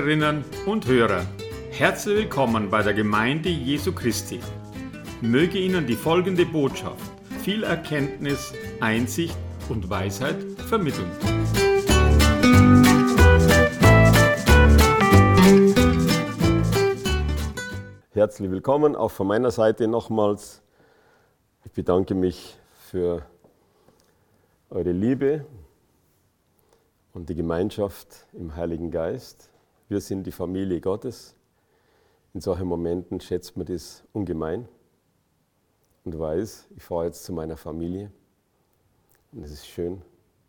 Hörerinnen und Hörer, herzlich willkommen bei der Gemeinde Jesu Christi. Möge Ihnen die folgende Botschaft viel Erkenntnis, Einsicht und Weisheit vermitteln. Herzlich willkommen, auch von meiner Seite nochmals. Ich bedanke mich für eure Liebe und die Gemeinschaft im Heiligen Geist. Wir sind die Familie Gottes. In solchen Momenten schätzt man das ungemein und weiß, ich fahre jetzt zu meiner Familie und es ist schön.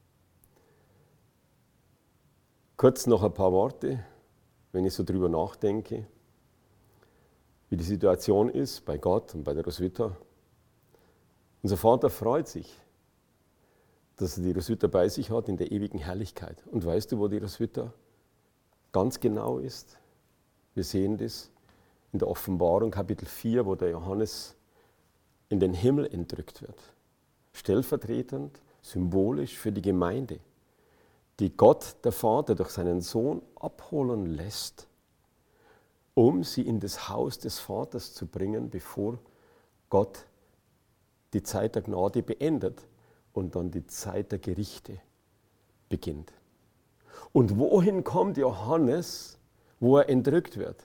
Kurz noch ein paar Worte, wenn ich so drüber nachdenke, wie die Situation ist bei Gott und bei der Roswitha. Unser Vater freut sich, dass er die Roswitha bei sich hat in der ewigen Herrlichkeit. Und weißt du, wo die Roswitha ganz genau ist? Wir sehen das in der Offenbarung Kapitel 4, wo der Johannes in den Himmel entrückt wird. Stellvertretend, symbolisch für die Gemeinde, die Gott, der Vater, durch seinen Sohn abholen lässt, um sie in das Haus des Vaters zu bringen, bevor Gott die Zeit der Gnade beendet und dann die Zeit der Gerichte beginnt. Und wohin kommt Johannes, wo er entrückt wird?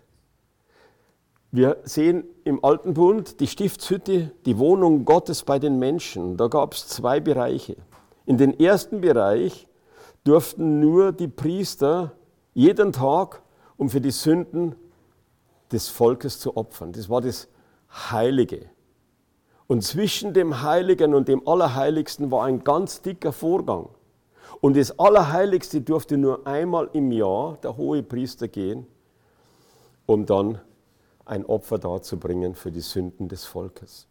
Wir sehen im Alten Bund die Stiftshütte, die Wohnung Gottes bei den Menschen. Da gab es zwei Bereiche. In den ersten Bereich durften nur die Priester jeden Tag, um für die Sünden des Volkes zu opfern. Das war das Heilige. Und zwischen dem Heiligen und dem Allerheiligsten war ein ganz dicker Vorgang. Und das Allerheiligste durfte nur einmal im Jahr der Hohepriester gehen, um dann ein Opfer darzubringen für die Sünden des Volkes.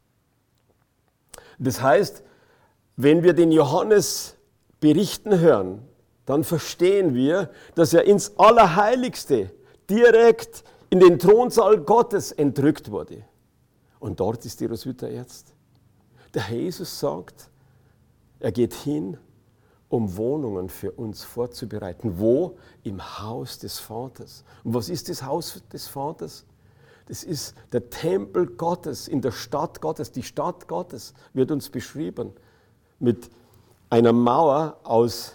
Das heißt, wenn wir den Johannes berichten hören, dann verstehen wir, dass er ins Allerheiligste direkt in den Thronsaal Gottes entrückt wurde. Und dort ist die Roswitha jetzt. Der Herr Jesus sagt, er geht hin, um Wohnungen für uns vorzubereiten. Wo? Im Haus des Vaters. Und was ist das Haus des Vaters? Das ist der Tempel Gottes in der Stadt Gottes. Die Stadt Gottes wird uns beschrieben mit einer Mauer aus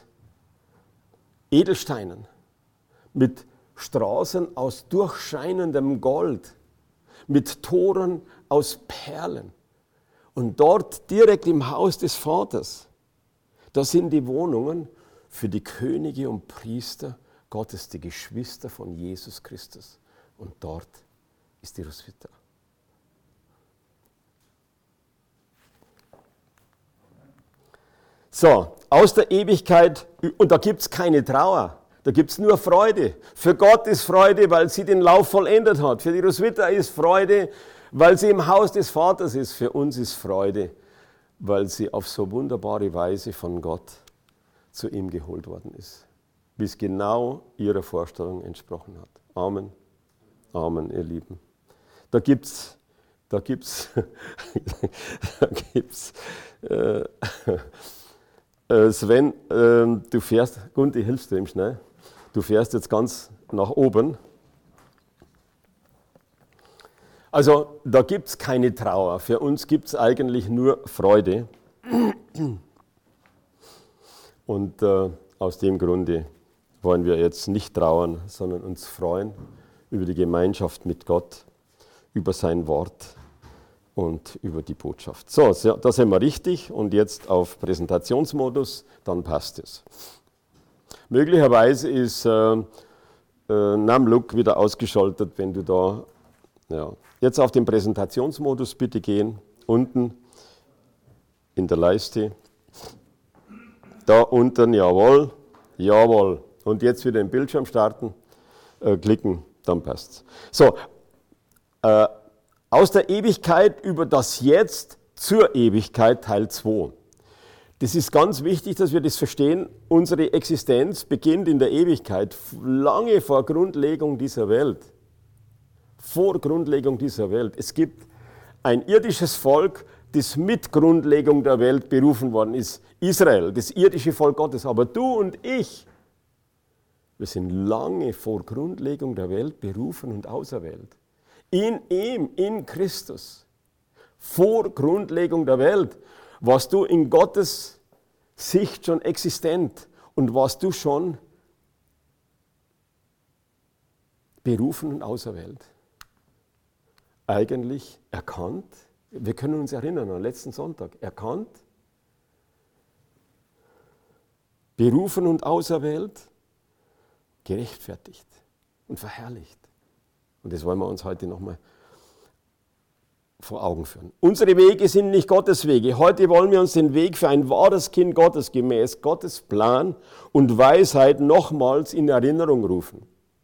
Edelsteinen, mit Straßen aus durchscheinendem Gold, mit Toren aus Perlen. Und dort direkt im Haus des Vaters, da sind die Wohnungen für die Könige und Priester Gottes, die Geschwister von Jesus Christus. Und dort ist die Roswitha. So, aus der Ewigkeit, und da gibt es keine Trauer. Da gibt es nur Freude. Für Gott ist Freude, weil sie den Lauf vollendet hat. Für die Roswitha ist Freude, weil sie im Haus des Vaters ist. Für uns ist Freude, weil sie auf so wunderbare Weise von Gott zu ihm geholt worden ist. Wie es genau ihrer Vorstellung entsprochen hat. Amen. Amen, ihr Lieben. Da gibt's Sven, du fährst, Gundi, hilfst du ihm schnell? Du fährst jetzt ganz nach oben. Also da gibt es keine Trauer. Für uns gibt es eigentlich nur Freude. Und aus dem Grunde wollen wir jetzt nicht trauern, sondern uns freuen über die Gemeinschaft mit Gott, über sein Wort und über die Botschaft. So, da sind wir richtig und jetzt auf Präsentationsmodus, dann passt es. Möglicherweise ist Namlook wieder ausgeschaltet, wenn du da, ja. Jetzt auf den Präsentationsmodus bitte gehen, unten in der Leiste. Da unten, jawohl, jawohl. Und jetzt wieder den Bildschirm starten, klicken, dann passt's. So, aus der Ewigkeit über das Jetzt zur Ewigkeit, Teil 2. Das ist ganz wichtig, dass wir das verstehen. Unsere Existenz beginnt in der Ewigkeit, lange vor Grundlegung dieser Welt. Vor Grundlegung dieser Welt. Es gibt ein irdisches Volk, das mit Grundlegung der Welt berufen worden ist. Israel, das irdische Volk Gottes. Aber du und ich, Wir sind lange vor Grundlegung der Welt berufen und auserwählt. In ihm, in Christus. Vor Grundlegung der Welt warst du in Gottes Sicht schon existent und warst du schon berufen und auserwählt. Eigentlich erkannt, wir können uns erinnern an letzten Sonntag, erkannt, berufen und auserwählt, gerechtfertigt und verherrlicht. Und das wollen wir uns heute nochmal vor Augen führen. Unsere Wege sind nicht Gottes Wege. Heute wollen wir uns den Weg für ein wahres Kind Gottes gemäß Gottes Plan und Weisheit nochmals in Erinnerung rufen.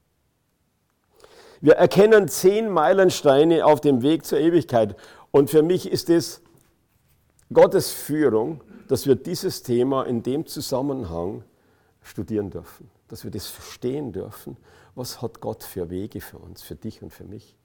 Wir erkennen 10 Meilensteine auf dem Weg zur Ewigkeit. Und für mich ist es Gottes Führung, dass wir dieses Thema in dem Zusammenhang studieren dürfen. Dass wir das verstehen dürfen. Was hat Gott für Wege für uns, für dich und für mich?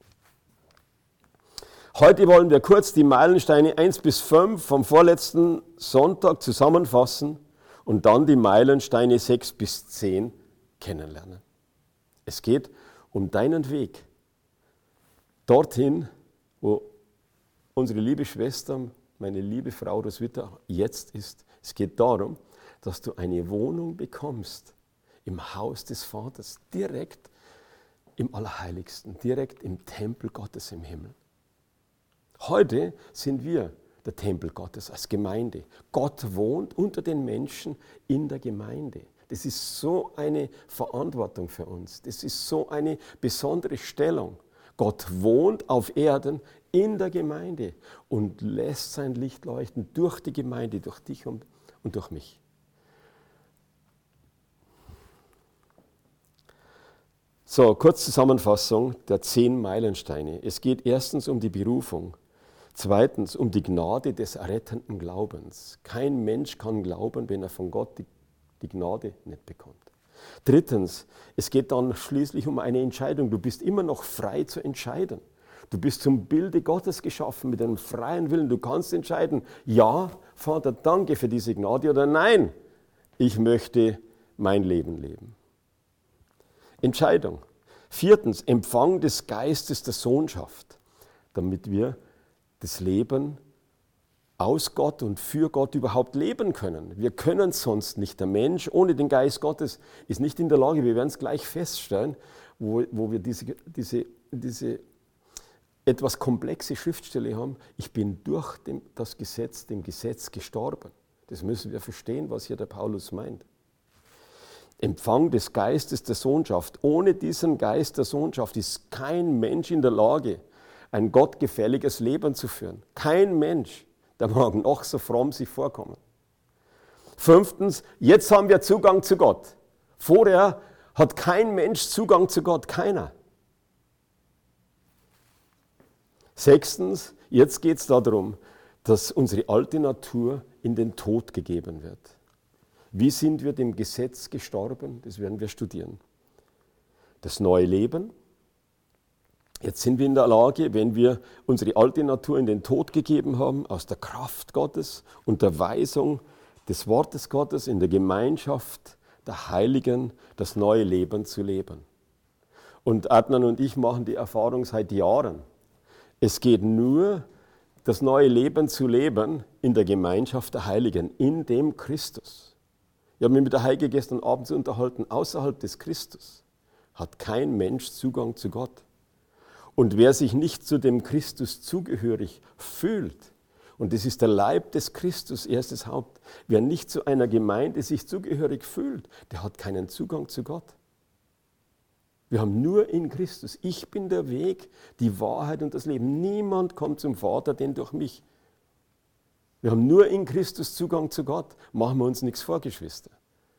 Heute wollen wir kurz die Meilensteine 1 bis 5 vom vorletzten Sonntag zusammenfassen und dann die Meilensteine 6 bis 10 kennenlernen. Es geht um deinen Weg dorthin, wo unsere liebe Schwester, meine liebe Frau Roswitha jetzt ist. Es geht darum, dass du eine Wohnung bekommst im Haus des Vaters, direkt im Allerheiligsten, direkt im Tempel Gottes im Himmel. Heute sind wir der Tempel Gottes als Gemeinde. Gott wohnt unter den Menschen in der Gemeinde. Das ist so eine Verantwortung für uns. Das ist so eine besondere Stellung. Gott wohnt auf Erden in der Gemeinde und lässt sein Licht leuchten durch die Gemeinde, durch dich und durch mich. So, kurz Zusammenfassung der 10 Meilensteine. Es geht erstens um die Berufung. Zweitens um die Gnade des errettenden Glaubens. Kein Mensch kann glauben, wenn er von Gott die Gnade nicht bekommt. Drittens, es geht dann schließlich um eine Entscheidung. Du bist immer noch frei zu entscheiden. Du bist zum Bilde Gottes geschaffen mit einem freien Willen. Du kannst entscheiden, ja, Vater, danke für diese Gnade oder nein, ich möchte mein Leben leben. Entscheidung. Viertens, Empfang des Geistes der Sohnschaft, damit wir das Leben aus Gott und für Gott überhaupt leben können. Wir können es sonst nicht. Der Mensch ohne den Geist Gottes ist nicht in der Lage, wir werden es gleich feststellen, wo wir diese etwas komplexe Schriftstelle haben. Ich bin durch dem Gesetz gestorben. Das müssen wir verstehen, was hier der Paulus meint. Empfang des Geistes der Sohnschaft. Ohne diesen Geist der Sohnschaft ist kein Mensch in der Lage, ein gottgefälliges Leben zu führen. Kein Mensch, der mag noch so fromm sich vorkommen. Fünftens, jetzt haben wir Zugang zu Gott. Vorher hat kein Mensch Zugang zu Gott, keiner. Sechstens, jetzt geht es darum, dass unsere alte Natur in den Tod gegeben wird. Wie sind wir dem Gesetz gestorben? Das werden wir studieren. Das neue Leben. Jetzt sind wir in der Lage, wenn wir unsere alte Natur in den Tod gegeben haben, aus der Kraft Gottes und der Weisung des Wortes Gottes in der Gemeinschaft der Heiligen das neue Leben zu leben. Und Adnan und ich machen die Erfahrung seit Jahren. Es geht nur, das neue Leben zu leben in der Gemeinschaft der Heiligen, in dem Christus. Ich habe mich mit der Heike gestern Abend unterhalten, außerhalb des Christus hat kein Mensch Zugang zu Gott. Und wer sich nicht zu dem Christus zugehörig fühlt, und das ist der Leib des Christus, er ist das Haupt, wer nicht zu einer Gemeinde sich zugehörig fühlt, der hat keinen Zugang zu Gott. Wir haben nur in Christus. Ich bin der Weg, die Wahrheit und das Leben. Niemand kommt zum Vater, denn durch mich. Wir haben nur in Christus Zugang zu Gott. Machen wir uns nichts vor, Geschwister.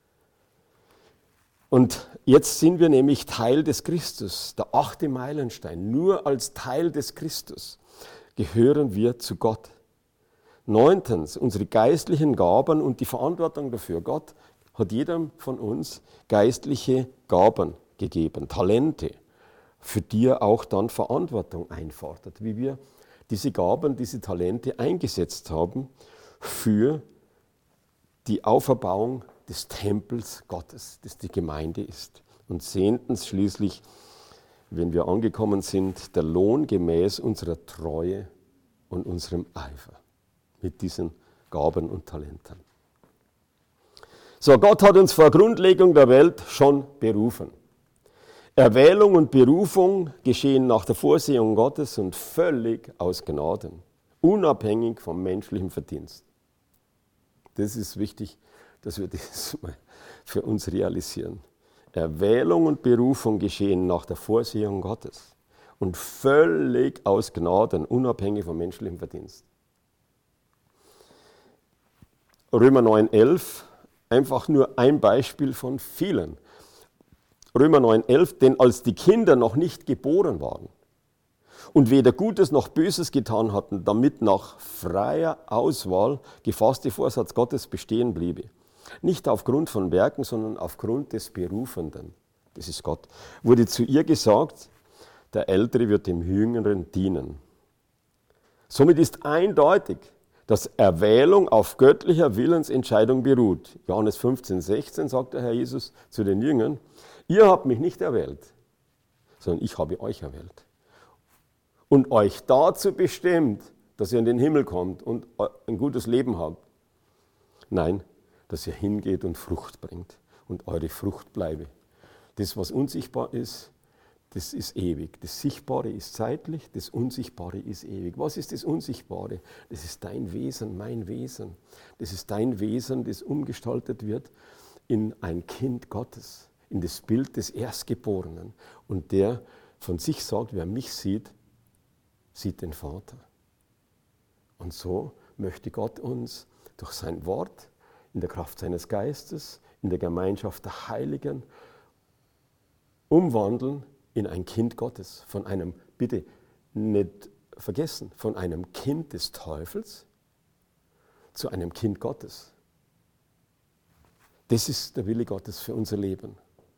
Und jetzt sind wir nämlich Teil des Christus, der 8. Meilenstein. Nur als Teil des Christus gehören wir zu Gott. 9. Unsere geistlichen Gaben und die Verantwortung dafür. Gott hat jedem von uns geistliche Gaben gegeben, Talente, für die er auch dann Verantwortung einfordert, wie wir diese Gaben, diese Talente eingesetzt haben für die Auferbauung des Tempels Gottes, das die Gemeinde ist. Und 10. schließlich, wenn wir angekommen sind, der Lohn gemäß unserer Treue und unserem Eifer mit diesen Gaben und Talenten. So, Gott hat uns vor Grundlegung der Welt schon berufen. Erwählung und Berufung geschehen nach der Vorsehung Gottes und völlig aus Gnaden, unabhängig vom menschlichen Verdienst. Das ist wichtig, dass wir das mal für uns realisieren. Erwählung und Berufung geschehen nach der Vorsehung Gottes und völlig aus Gnaden, unabhängig vom menschlichen Verdienst. Römer 9,11, einfach nur ein Beispiel von vielen. Römer 9,11, denn als die Kinder noch nicht geboren waren und weder Gutes noch Böses getan hatten, damit nach freier Auswahl gefasste Vorsatz Gottes bestehen bliebe. Nicht aufgrund von Werken, sondern aufgrund des Berufenden, das ist Gott, wurde zu ihr gesagt, der Ältere wird dem Jüngeren dienen. Somit ist eindeutig, dass Erwählung auf göttlicher Willensentscheidung beruht. Johannes 15,16 sagt der Herr Jesus zu den Jüngern, ihr habt mich nicht erwählt, sondern ich habe euch erwählt. Und euch dazu bestimmt, dass ihr in den Himmel kommt und ein gutes Leben habt. Nein, dass ihr hingeht und Frucht bringt und eure Frucht bleibe. Das, was unsichtbar ist, das ist ewig. Das Sichtbare ist zeitlich, das Unsichtbare ist ewig. Was ist das Unsichtbare? Das ist dein Wesen, mein Wesen. Das ist dein Wesen, das umgestaltet wird in ein Kind Gottes, in das Bild des Erstgeborenen. Und der von sich sagt, wer mich sieht, sieht den Vater. Und so möchte Gott uns durch sein Wort, in der Kraft seines Geistes, in der Gemeinschaft der Heiligen umwandeln in ein Kind Gottes. Von einem, bitte nicht vergessen, von einem Kind des Teufels zu einem Kind Gottes. Das ist der Wille Gottes für unser Leben.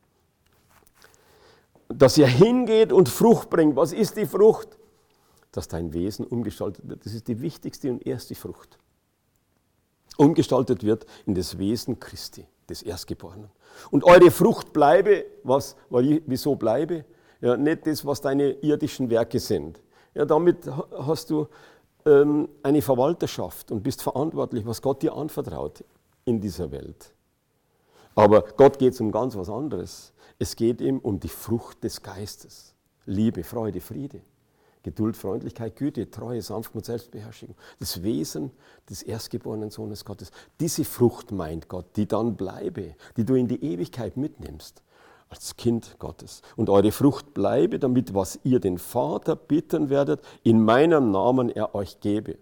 Dass ihr hingeht und Frucht bringt. Was ist die Frucht? Dass dein Wesen umgestaltet wird. Das ist die wichtigste und erste Frucht. Umgestaltet wird in das Wesen Christi, des Erstgeborenen. Und eure Frucht bleibe, wieso bleibe? Ja, nicht das, was deine irdischen Werke sind. Ja, damit hast du eine Verwalterschaft und bist verantwortlich, was Gott dir anvertraut in dieser Welt. Aber Gott geht es um ganz was anderes. Es geht ihm um die Frucht des Geistes. Liebe, Freude, Friede, Geduld, Freundlichkeit, Güte, Treue, Sanftmut, Selbstbeherrschung. Das Wesen des erstgeborenen Sohnes Gottes. Diese Frucht meint Gott, die dann bleibe, die du in die Ewigkeit mitnimmst. Als Kind Gottes. Und eure Frucht bleibe, damit was ihr den Vater bitten werdet, in meinem Namen er euch gebe.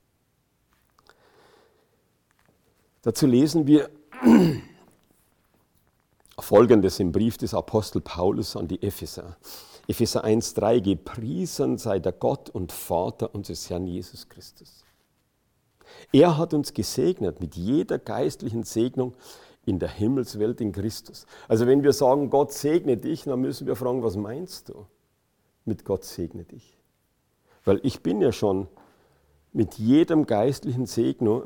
Dazu lesen wir Folgendes im Brief des Apostel Paulus an die Epheser. Epheser 1,3: Gepriesen sei der Gott und Vater unseres Herrn Jesus Christus. Er hat uns gesegnet mit jeder geistlichen Segnung in der Himmelswelt in Christus. Also wenn wir sagen, Gott segne dich, dann müssen wir fragen, was meinst du mit Gott segne dich? Weil ich bin ja schon mit jeder geistlichen Segnung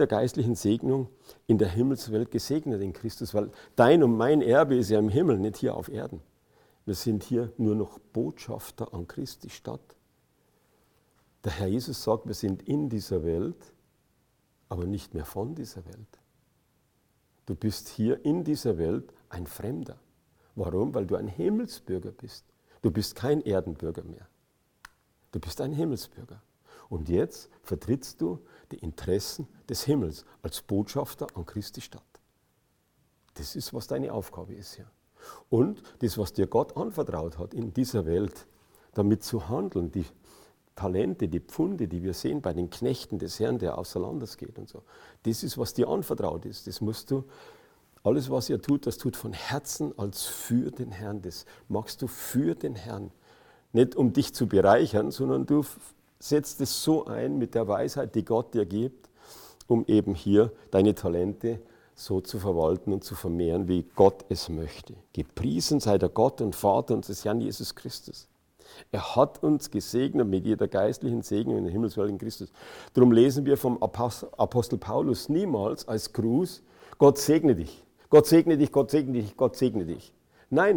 in der Himmelswelt gesegnet in Christus, weil dein und mein Erbe ist ja im Himmel, nicht hier auf Erden. Wir sind hier nur noch Botschafter an Christi Stadt. Der Herr Jesus sagt, wir sind in dieser Welt, aber nicht mehr von dieser Welt. Du bist hier in dieser Welt ein Fremder. Warum? Weil du ein Himmelsbürger bist. Du bist kein Erdenbürger mehr. Du bist ein Himmelsbürger. Und jetzt vertrittst du die Interessen des Himmels als Botschafter an Christi Stadt. Das ist, was deine Aufgabe ist hier. Und das, was dir Gott anvertraut hat in dieser Welt, damit zu handeln, die Talente, die Pfunde, die wir sehen bei den Knechten des Herrn, der außer Landes geht und so. Das ist, was dir anvertraut ist. Das musst du, alles was ihr tut, das tut von Herzen als für den Herrn. Das machst du für den Herrn. Nicht um dich zu bereichern, sondern du setzt es so ein mit der Weisheit, die Gott dir gibt, um eben hier deine Talente so zu verwalten und zu vermehren, wie Gott es möchte. Gepriesen sei der Gott und Vater unseres Herrn Jesus Christus. Er hat uns gesegnet mit jeder geistlichen Segnung in der Himmelswelt in Christus. Darum lesen wir vom Apostel Paulus niemals als Gruß, Gott segne dich, Gott segne dich, Gott segne dich, Gott segne dich. Nein,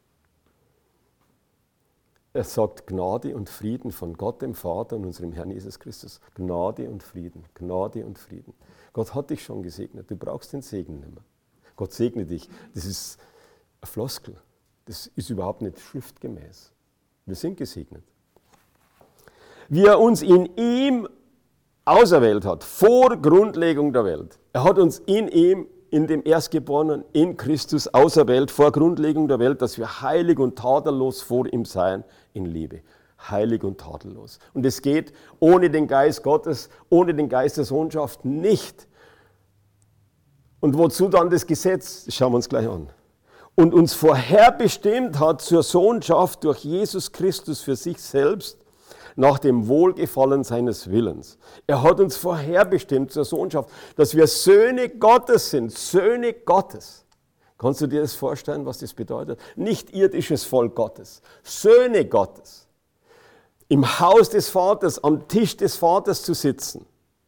er sagt Gnade und Frieden von Gott, dem Vater und unserem Herrn Jesus Christus. Gnade und Frieden, Gnade und Frieden. Gott hat dich schon gesegnet, du brauchst den Segen nicht mehr. Gott segne dich. Das ist eine Floskel, das ist überhaupt nicht schriftgemäß. Wir sind gesegnet. Wie er uns in ihm auserwählt hat, vor Grundlegung der Welt. Er hat uns in ihm, in dem Erstgeborenen, in Christus auserwählt, vor Grundlegung der Welt, dass wir heilig und tadellos vor ihm seien in Liebe. Heilig und tadellos. Und es geht ohne den Geist Gottes, ohne den Geist der Sohnschaft nicht. Und wozu dann das Gesetz? Das schauen wir uns gleich an. Und uns vorherbestimmt hat zur Sohnschaft durch Jesus Christus für sich selbst, nach dem Wohlgefallen seines Willens. Er hat uns vorherbestimmt zur Sohnschaft, dass wir Söhne Gottes sind, Söhne Gottes. Kannst du dir das vorstellen, was das bedeutet? Nicht irdisches Volk Gottes, Söhne Gottes. Im Haus des Vaters, am Tisch des Vaters zu sitzen.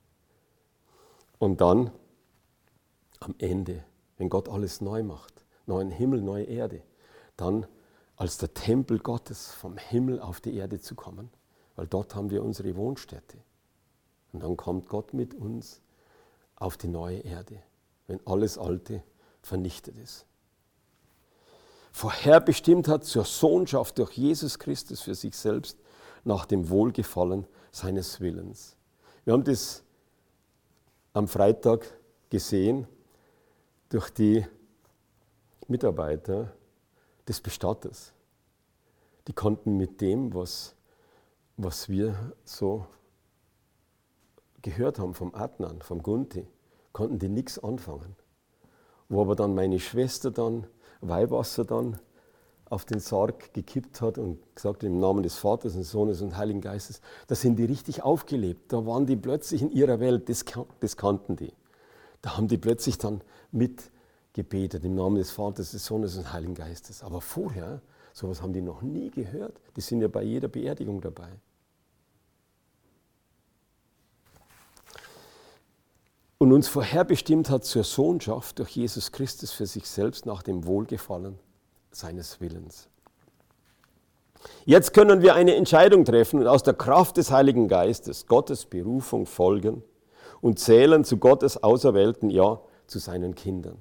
Und dann, am Ende, wenn Gott alles neu macht, neuen Himmel, neue Erde, dann als der Tempel Gottes vom Himmel auf die Erde zu kommen. Weil dort haben wir unsere Wohnstätte. Und dann kommt Gott mit uns auf die neue Erde, wenn alles Alte vernichtet ist. Vorherbestimmt hat zur Sohnschaft durch Jesus Christus für sich selbst nach dem Wohlgefallen seines Willens. Wir haben das am Freitag gesehen durch die Mitarbeiter des Bestatters. Die konnten mit dem, was wir so gehört haben vom Adnan, vom Gunti, konnten die nichts anfangen. Wo aber dann meine Schwester dann Weihwasser dann auf den Sarg gekippt hat und gesagt im Namen des Vaters und Sohnes und Heiligen Geistes, da sind die richtig aufgelebt. Da waren die plötzlich in ihrer Welt, das kannten die. Da haben die plötzlich dann mitgebetet im Namen des Vaters, des Sohnes und Heiligen Geistes. Aber vorher, sowas haben die noch nie gehört. Die sind ja bei jeder Beerdigung dabei. Und uns vorherbestimmt hat zur Sohnschaft durch Jesus Christus für sich selbst nach dem Wohlgefallen seines Willens. Jetzt können wir eine Entscheidung treffen und aus der Kraft des Heiligen Geistes Gottes Berufung folgen und zählen zu Gottes Auserwählten, ja, zu seinen Kindern.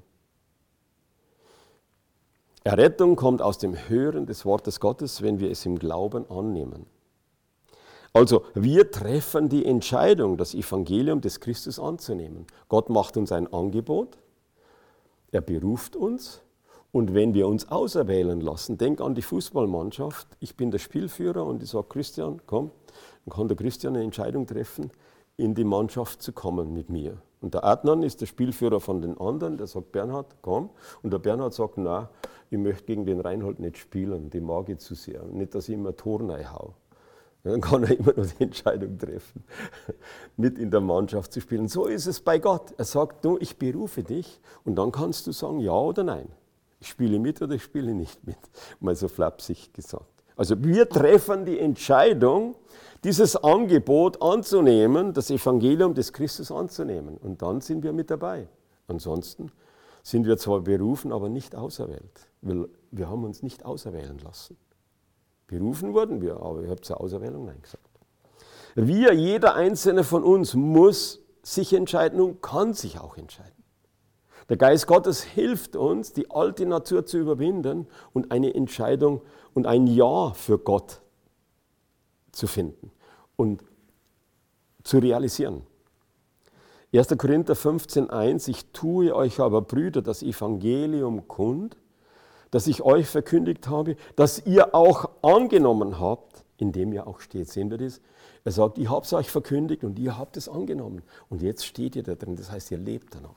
Errettung kommt aus dem Hören des Wortes Gottes, wenn wir es im Glauben annehmen. Also wir treffen die Entscheidung, das Evangelium des Christus anzunehmen. Gott macht uns ein Angebot, er beruft uns und wenn wir uns auserwählen lassen, denk an die Fußballmannschaft, ich bin der Spielführer und ich sage, Christian, komm, dann kann der Christian eine Entscheidung treffen, in die Mannschaft zu kommen mit mir. Und der Adnan ist der Spielführer von den anderen, der sagt, Bernhard, komm. Und der Bernhard sagt, nein, ich möchte gegen den Reinhold nicht spielen, den mag ich zu sehr. Nicht, dass ich immer Tor reinhau. Dann kann er immer noch die Entscheidung treffen, mit in der Mannschaft zu spielen. So ist es bei Gott. Er sagt, du, ich berufe dich und dann kannst du sagen, ja oder nein. Ich spiele mit oder ich spiele nicht mit. Mal so flapsig gesagt. Also wir treffen die Entscheidung, dieses Angebot anzunehmen, das Evangelium des Christus anzunehmen. Und dann sind wir mit dabei. Ansonsten sind wir zwar berufen, aber nicht auserwählt. Wir haben uns nicht auserwählen lassen. Berufen wurden wir, aber ihr habt zur Auserwählung Nein gesagt. Wir, jeder Einzelne von uns, muss sich entscheiden und kann sich auch entscheiden. Der Geist Gottes hilft uns, die alte Natur zu überwinden und eine Entscheidung und ein Ja für Gott zu finden und zu realisieren. 1. Korinther 15,1: Ich tue euch aber, Brüder, das Evangelium kund, das ich euch verkündigt habe, das ihr auch angenommen habt, in dem ihr auch steht. Sehen wir das? Er sagt, ich habe es euch verkündigt und ihr habt es angenommen. Und jetzt steht ihr da drin, das heißt, ihr lebt danach.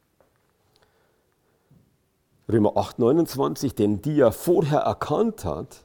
Römer 8,29, denn die er vorher erkannt hat,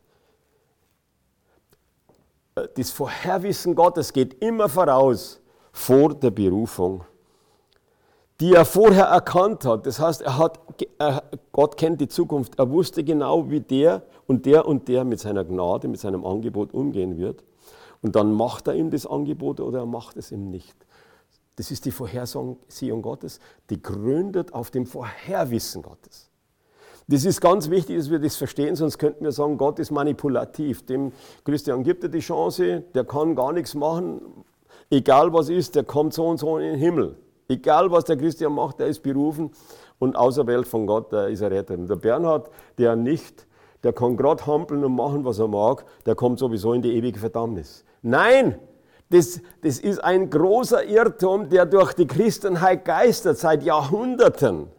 das Vorherwissen Gottes geht immer voraus vor der Berufung, die er vorher erkannt hat. Das heißt, Gott kennt die Zukunft. Er wusste genau, wie der und der mit seiner Gnade, mit seinem Angebot umgehen wird. Und dann macht er ihm das Angebot oder er macht es ihm nicht. Das ist die Vorhersehung Gottes, die gründet auf dem Vorherwissen Gottes. Das ist ganz wichtig, dass wir das verstehen, sonst könnten wir sagen, Gott ist manipulativ. Dem Christian gibt er die Chance, der kann gar nichts machen, egal was ist, der kommt so und so in den Himmel. Egal was der Christian macht, der ist berufen und auserwählt von Gott, der ist ein Retter. Und der Bernhard, der kann gerade hampeln und machen, was er mag, der kommt sowieso in die ewige Verdammnis. Nein, das ist ein großer Irrtum, der durch die Christenheit geistert seit Jahrhunderten.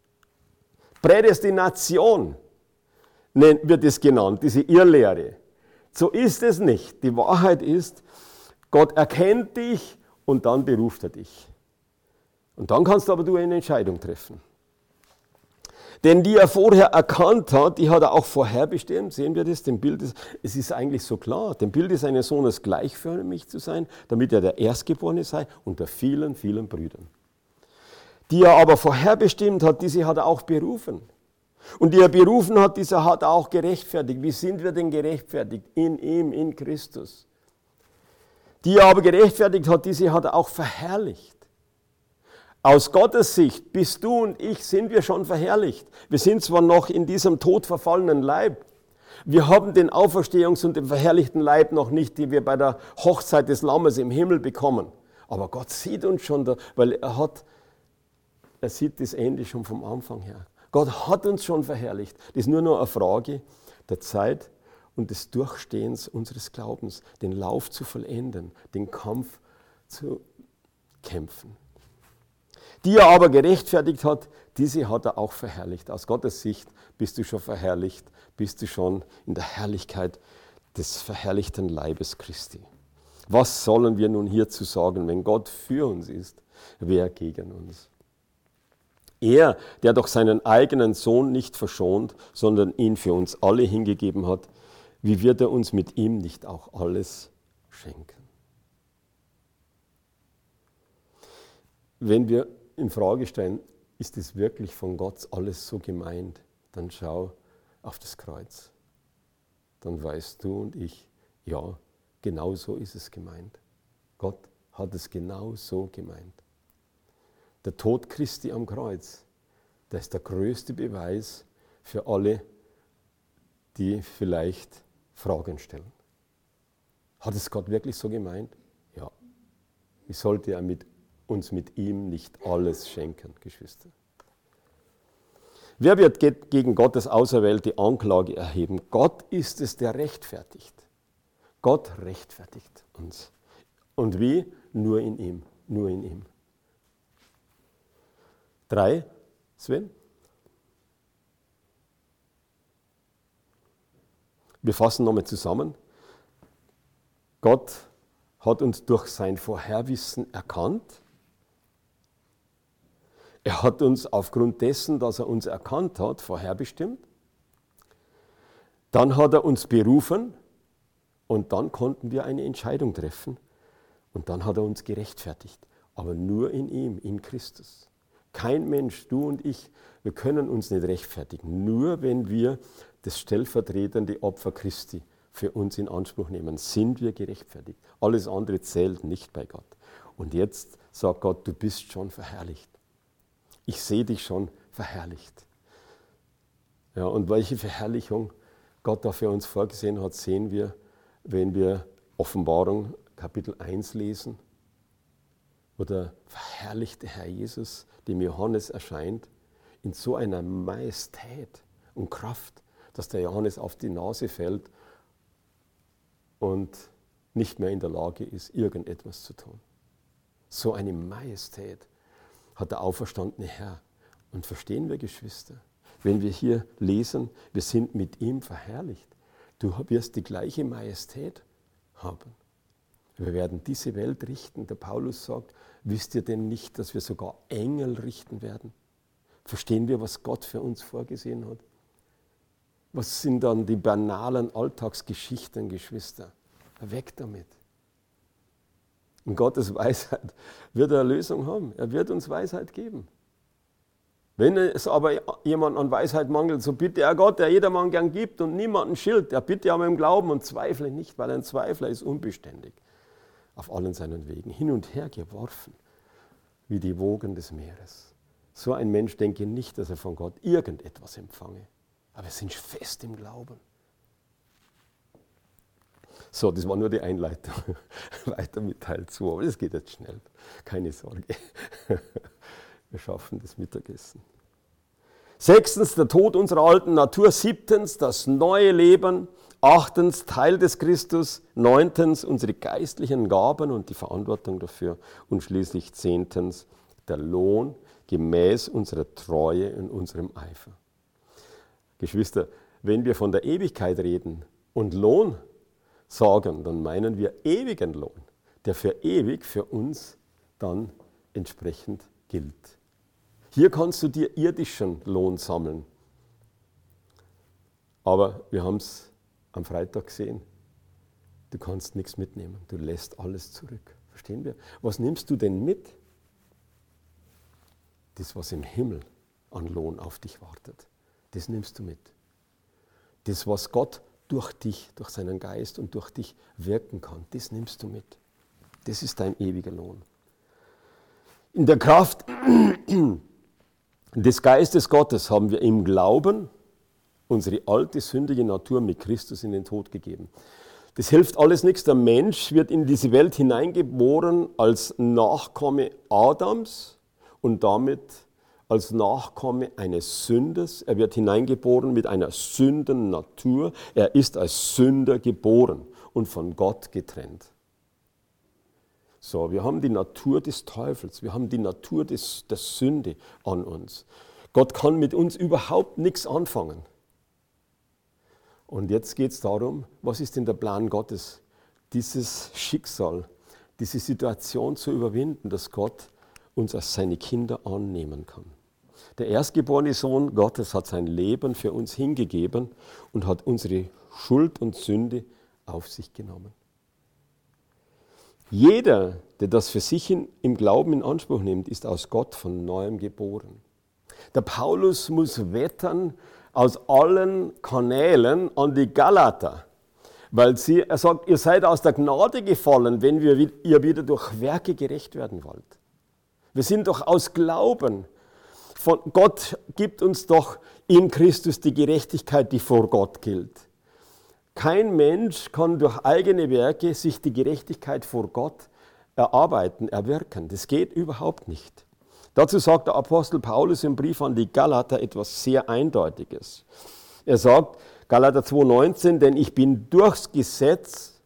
Prädestination wird es genannt, diese Irrlehre. So ist es nicht. Die Wahrheit ist, Gott erkennt dich und dann beruft er dich. Und dann kannst aber du eine Entscheidung treffen. Denn die er vorher erkannt hat, die hat er auch vorherbestimmt. Sehen wir das? Es ist eigentlich so klar. Dem Bild seines Sohnes gleichförmig zu sein, damit er der Erstgeborene sei unter vielen, vielen Brüdern. Die er aber vorherbestimmt hat, diese hat er auch berufen. Und die er berufen hat, diese hat er auch gerechtfertigt. Wie sind wir denn gerechtfertigt? In ihm, in Christus. Die er aber gerechtfertigt hat, diese hat er auch verherrlicht. Aus Gottes Sicht, bist du und ich, sind wir schon verherrlicht. Wir sind zwar noch in diesem todverfallenen Leib. Wir haben den Auferstehungs- und den verherrlichten Leib noch nicht, den wir bei der Hochzeit des Lammes im Himmel bekommen. Aber Gott sieht uns schon da, weil er sieht das Ende schon vom Anfang her. Gott hat uns schon verherrlicht. Das ist nur noch eine Frage der Zeit und des Durchstehens unseres Glaubens, den Lauf zu vollenden, den Kampf zu kämpfen. Die er aber gerechtfertigt hat, diese hat er auch verherrlicht. Aus Gottes Sicht bist du schon verherrlicht, bist du schon in der Herrlichkeit des verherrlichten Leibes Christi. Was sollen wir nun hierzu sagen, wenn Gott für uns ist, wer gegen uns? Er, der doch seinen eigenen Sohn nicht verschont, sondern ihn für uns alle hingegeben hat, wie wird er uns mit ihm nicht auch alles schenken? Wenn wir in Frage stellen, ist es wirklich von Gott alles so gemeint, dann schau auf das Kreuz. Dann weißt du und ich, ja, genau so ist es gemeint. Gott hat es genau so gemeint. Der Tod Christi am Kreuz, das ist der größte Beweis für alle, die vielleicht Fragen stellen. Hat es Gott wirklich so gemeint? Ja. Wie sollte er uns mit ihm nicht alles schenken, Geschwister? Wer wird gegen Gottes auserwählte Anklage erheben? Gott ist es, der rechtfertigt. Gott rechtfertigt uns. Und wie? Nur in ihm. Nur in ihm. 3, Sven? Wir fassen nochmal zusammen. Gott hat uns durch sein Vorherwissen erkannt. Er hat uns aufgrund dessen, dass er uns erkannt hat, vorherbestimmt. Dann hat er uns berufen und dann konnten wir eine Entscheidung treffen. Und dann hat er uns gerechtfertigt. Aber nur in ihm, in Christus. Kein Mensch, du und ich, wir können uns nicht rechtfertigen. Nur wenn wir das stellvertretende Opfer Christi für uns in Anspruch nehmen, sind wir gerechtfertigt. Alles andere zählt nicht bei Gott. Und jetzt sagt Gott, du bist schon verherrlicht. Ich sehe dich schon verherrlicht. Ja, und welche Verherrlichung Gott da für uns vorgesehen hat, sehen wir, wenn wir Offenbarung Kapitel 1 lesen, wo der verherrlichte Herr Jesus dem Johannes erscheint, in so einer Majestät und Kraft, dass der Johannes auf die Nase fällt und nicht mehr in der Lage ist, irgendetwas zu tun. So eine Majestät hat der auferstandene Herr. Und verstehen wir, Geschwister, wenn wir hier lesen, wir sind mit ihm verherrlicht. Du wirst die gleiche Majestät haben. Wir werden diese Welt richten. Der Paulus sagt, wisst ihr denn nicht, dass wir sogar Engel richten werden? Verstehen wir, was Gott für uns vorgesehen hat? Was sind dann die banalen Alltagsgeschichten, Geschwister? Weg damit. Und Gottes Weisheit wird er eine Lösung haben. Er wird uns Weisheit geben. Wenn es aber jemand an Weisheit mangelt, so bitte er Gott, der jedermann gern gibt und niemanden schilt. Er bitte aber im Glauben und zweifle nicht, weil ein Zweifler ist unbeständig auf allen seinen Wegen, hin und her geworfen wie die Wogen des Meeres. So ein Mensch denke nicht, dass er von Gott irgendetwas empfange, aber wir sind fest im Glauben. So, das war nur die Einleitung. Weiter mit Teil 2, aber das geht jetzt schnell. Keine Sorge. Wir schaffen das Mittagessen. 6. der Tod unserer alten Natur. 7. das neue Leben. 8. Teil des Christus. 9. unsere geistlichen Gaben und die Verantwortung dafür. Und schließlich 10. der Lohn gemäß unserer Treue und unserem Eifer. Geschwister, wenn wir von der Ewigkeit reden und Lohn sagen, dann meinen wir ewigen Lohn, der für ewig für uns dann entsprechend gilt. Hier kannst du dir irdischen Lohn sammeln. Aber wir haben es am Freitag gesehen, du kannst nichts mitnehmen, du lässt alles zurück. Verstehen wir? Was nimmst du denn mit? Das, was im Himmel an Lohn auf dich wartet, das nimmst du mit. Das, was Gott durch dich, durch seinen Geist und durch dich wirken kann, das nimmst du mit. Das ist dein ewiger Lohn. In der Kraft des Geistes Gottes haben wir im Glauben unsere alte, sündige Natur mit Christus in den Tod gegeben. Das hilft alles nichts. Der Mensch wird in diese Welt hineingeboren als Nachkomme Adams und damit als Nachkomme eines Sünders. Er wird hineingeboren mit einer Sündennatur. Er ist als Sünder geboren und von Gott getrennt. So, wir haben die Natur des Teufels, wir haben die Natur der Sünde an uns. Gott kann mit uns überhaupt nichts anfangen. Und jetzt geht es darum, was ist denn der Plan Gottes, dieses Schicksal, diese Situation zu überwinden, dass Gott uns als seine Kinder annehmen kann. Der erstgeborene Sohn Gottes hat sein Leben für uns hingegeben und hat unsere Schuld und Sünde auf sich genommen. Jeder, der das für sich im Glauben in Anspruch nimmt, ist aus Gott von Neuem geboren. Der Paulus muss wettern aus allen Kanälen an die Galater, weil er sagt, ihr seid aus der Gnade gefallen, wenn ihr wieder durch Werke gerecht werden wollt. Wir sind doch aus Glauben. Von Gott gibt uns doch in Christus die Gerechtigkeit, die vor Gott gilt. Kein Mensch kann durch eigene Werke sich die Gerechtigkeit vor Gott erarbeiten, erwirken. Das geht überhaupt nicht. Dazu sagt der Apostel Paulus im Brief an die Galater etwas sehr Eindeutiges. Er sagt, Galater 2,19, denn ich bin durchs Gesetz,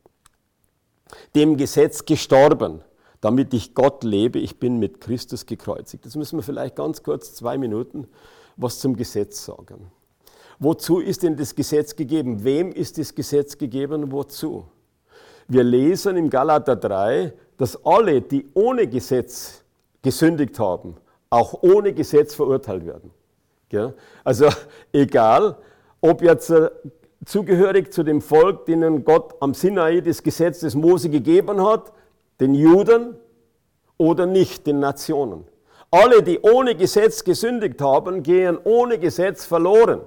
dem Gesetz gestorben, damit ich Gott lebe, ich bin mit Christus gekreuzigt. Das müssen wir vielleicht ganz kurz 2 Minuten was zum Gesetz sagen. Wozu ist denn das Gesetz gegeben? Wem ist das Gesetz gegeben? Wozu? Wir lesen im Galater 3, dass alle, die ohne Gesetz gesündigt haben, auch ohne Gesetz verurteilt werden. Also egal, ob jetzt zugehörig zu dem Volk, denen Gott am Sinai das Gesetz des Mose gegeben hat, den Juden oder nicht, den Nationen. Alle, die ohne Gesetz gesündigt haben, gehen ohne Gesetz verloren.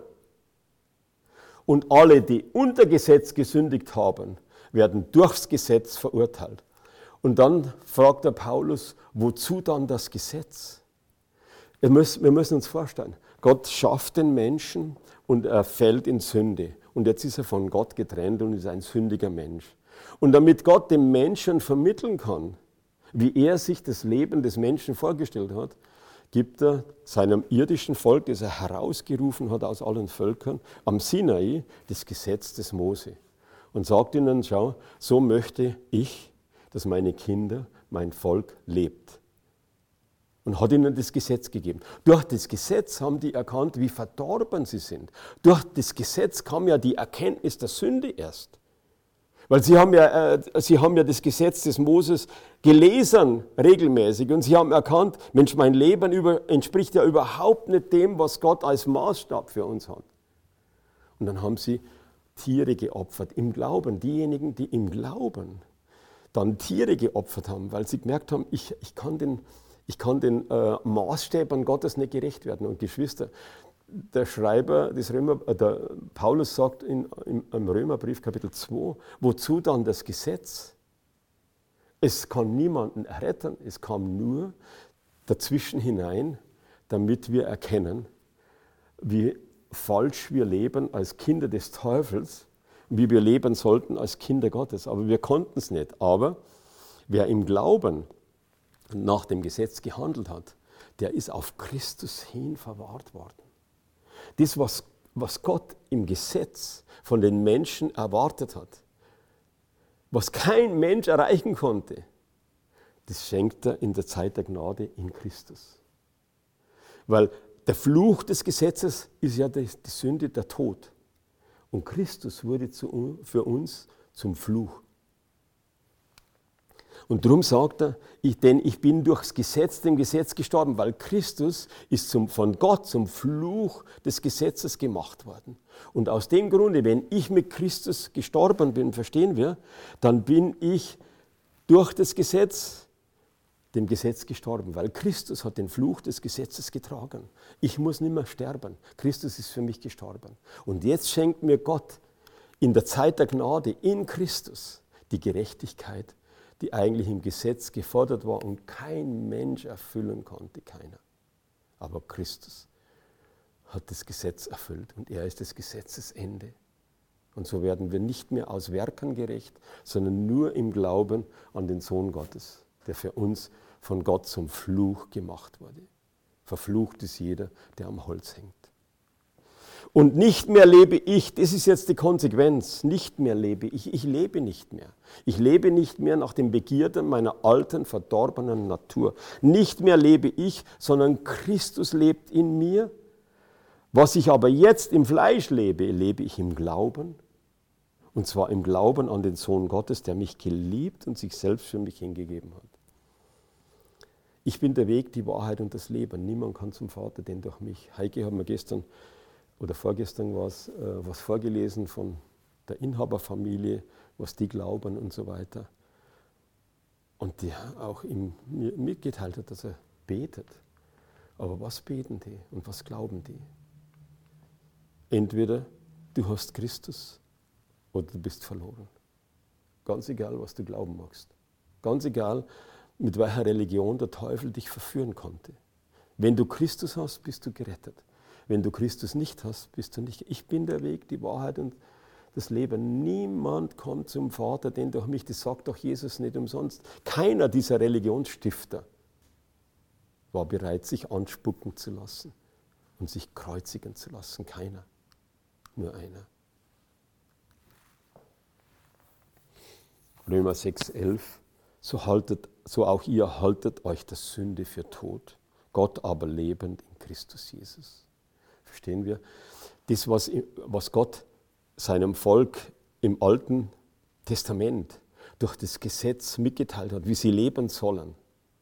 Und alle, die unter Gesetz gesündigt haben, werden durchs Gesetz verurteilt. Und dann fragt der Paulus, wozu dann das Gesetz? Wir müssen uns vorstellen, Gott schafft den Menschen und er fällt in Sünde. Und jetzt ist er von Gott getrennt und ist ein sündiger Mensch. Und damit Gott dem Menschen vermitteln kann, wie er sich das Leben des Menschen vorgestellt hat, gibt er seinem irdischen Volk, das er herausgerufen hat aus allen Völkern, am Sinai das Gesetz des Mose. Und sagt ihnen, schau, so möchte ich, dass meine Kinder, mein Volk lebt. Und hat ihnen das Gesetz gegeben. Durch das Gesetz haben die erkannt, wie verdorben sie sind. Durch das Gesetz kam ja die Erkenntnis der Sünde erst. Weil sie haben ja das Gesetz des Moses gelesen regelmäßig und sie haben erkannt, Mensch, mein Leben entspricht ja überhaupt nicht dem, was Gott als Maßstab für uns hat. Und dann haben sie Tiere geopfert im Glauben. Diejenigen, die im Glauben dann Tiere geopfert haben, weil sie gemerkt haben, ich kann den Maßstäben Gottes nicht gerecht werden. Und Geschwister, der Schreiber der Paulus sagt im Römerbrief Kapitel 2, wozu dann das Gesetz? Es kann niemanden retten, es kam nur dazwischen hinein, damit wir erkennen, wie falsch wir leben als Kinder des Teufels und wie wir leben sollten als Kinder Gottes. Aber wir konnten es nicht. Aber wer im Glauben nach dem Gesetz gehandelt hat, der ist auf Christus hin verwahrt worden. Das, was Gott im Gesetz von den Menschen erwartet hat, was kein Mensch erreichen konnte, das schenkt er in der Zeit der Gnade in Christus. Weil der Fluch des Gesetzes ist ja die Sünde, der Tod. Und Christus wurde für uns zum Fluch. Und darum sagt er, denn ich bin durchs Gesetz, dem Gesetz gestorben, weil Christus ist von Gott zum Fluch des Gesetzes gemacht worden. Und aus dem Grunde, wenn ich mit Christus gestorben bin, verstehen wir, dann bin ich durch das Gesetz, dem Gesetz gestorben, weil Christus hat den Fluch des Gesetzes getragen. Ich muss nicht mehr sterben. Christus ist für mich gestorben. Und jetzt schenkt mir Gott in der Zeit der Gnade in Christus die Gerechtigkeit, die eigentlich im Gesetz gefordert war und kein Mensch erfüllen konnte, keiner. Aber Christus hat das Gesetz erfüllt und er ist des Gesetzes Ende. Und so werden wir nicht mehr aus Werken gerecht, sondern nur im Glauben an den Sohn Gottes, der für uns von Gott zum Fluch gemacht wurde. Verflucht ist jeder, der am Holz hängt. Und nicht mehr lebe ich, das ist jetzt die Konsequenz, nicht mehr lebe ich lebe nicht mehr. Ich lebe nicht mehr nach den Begierden meiner alten, verdorbenen Natur. Nicht mehr lebe ich, sondern Christus lebt in mir. Was ich aber jetzt im Fleisch lebe, lebe ich im Glauben. Und zwar im Glauben an den Sohn Gottes, der mich geliebt und sich selbst für mich hingegeben hat. Ich bin der Weg, die Wahrheit und das Leben. Niemand kann zum Vater, denn durch mich. Heike hat mir gestern oder vorgestern was vorgelesen von der Inhaberfamilie, was die glauben und so weiter. Und die auch ihm mitgeteilt hat, dass er betet. Aber was beten die und was glauben die? Entweder du hast Christus oder du bist verloren. Ganz egal, was du glauben magst. Ganz egal, mit welcher Religion der Teufel dich verführen konnte. Wenn du Christus hast, bist du gerettet. Wenn du Christus nicht hast, bist du nicht. Ich bin der Weg, die Wahrheit und das Leben. Niemand kommt zum Vater, denn durch mich, das sagt doch Jesus nicht umsonst. Keiner dieser Religionsstifter war bereit, sich anspucken zu lassen und sich kreuzigen zu lassen. Keiner. Nur einer. Römer 6,11. So auch ihr haltet euch der Sünde für tot, Gott aber lebend in Christus Jesus. Verstehen wir? Das, was Gott seinem Volk im Alten Testament durch das Gesetz mitgeteilt hat, wie sie leben sollen,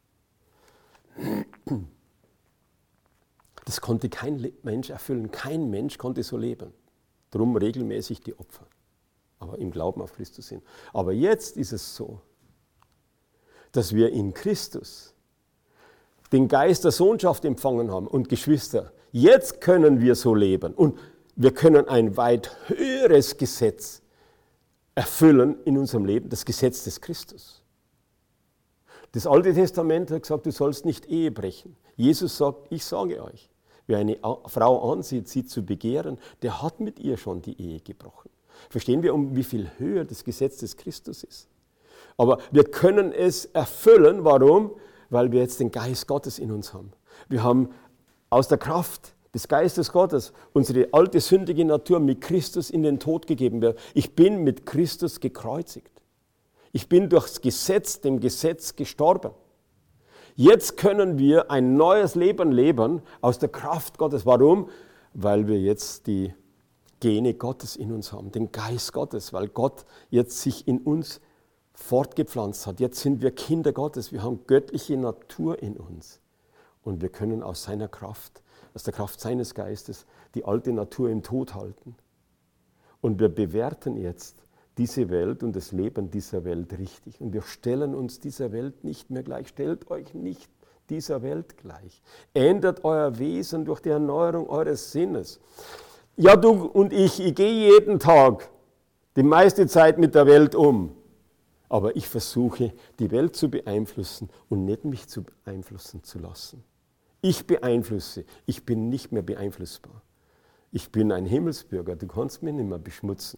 das konnte kein Mensch erfüllen. Kein Mensch konnte so leben. Darum regelmäßig die Opfer, aber im Glauben auf Christus hin. Aber jetzt ist es so, dass wir in Christus den Geist der Sohnschaft empfangen haben. Und Geschwister, jetzt können wir so leben. Und wir können ein weit höheres Gesetz erfüllen in unserem Leben, das Gesetz des Christus. Das Alte Testament hat gesagt, du sollst nicht Ehe brechen. Jesus sagt, ich sage euch, wer eine Frau ansieht, sie zu begehren, der hat mit ihr schon die Ehe gebrochen. Verstehen wir, um wie viel höher das Gesetz des Christus ist? Aber wir können es erfüllen. Warum? Weil wir jetzt den Geist Gottes in uns haben. Wir haben aus der Kraft des Geistes Gottes unsere alte sündige Natur mit Christus in den Tod gegeben. Ich bin mit Christus gekreuzigt. Ich bin durchs Gesetz, dem Gesetz gestorben. Jetzt können wir ein neues Leben leben aus der Kraft Gottes. Warum? Weil wir jetzt die Gene Gottes in uns haben, den Geist Gottes, weil Gott jetzt sich in uns fortgepflanzt hat. Jetzt sind wir Kinder Gottes, wir haben göttliche Natur in uns und wir können aus seiner Kraft, aus der Kraft seines Geistes, die alte Natur im Tod halten. Und wir bewerten jetzt diese Welt und das Leben dieser Welt richtig. Und wir stellen uns dieser Welt nicht mehr gleich. Stellt euch nicht dieser Welt gleich. Ändert euer Wesen durch die Erneuerung eures Sinnes. Ja, du und ich gehe jeden Tag die meiste Zeit mit der Welt um. Aber ich versuche, die Welt zu beeinflussen und nicht mich zu beeinflussen zu lassen. Ich beeinflusse, ich bin nicht mehr beeinflussbar. Ich bin ein Himmelsbürger, du kannst mich nicht mehr beschmutzen.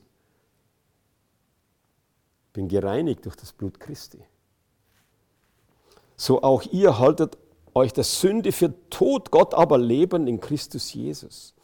Ich bin gereinigt durch das Blut Christi. So auch ihr haltet euch der Sünde für tot, Gott aber Leben in Christus Jesus.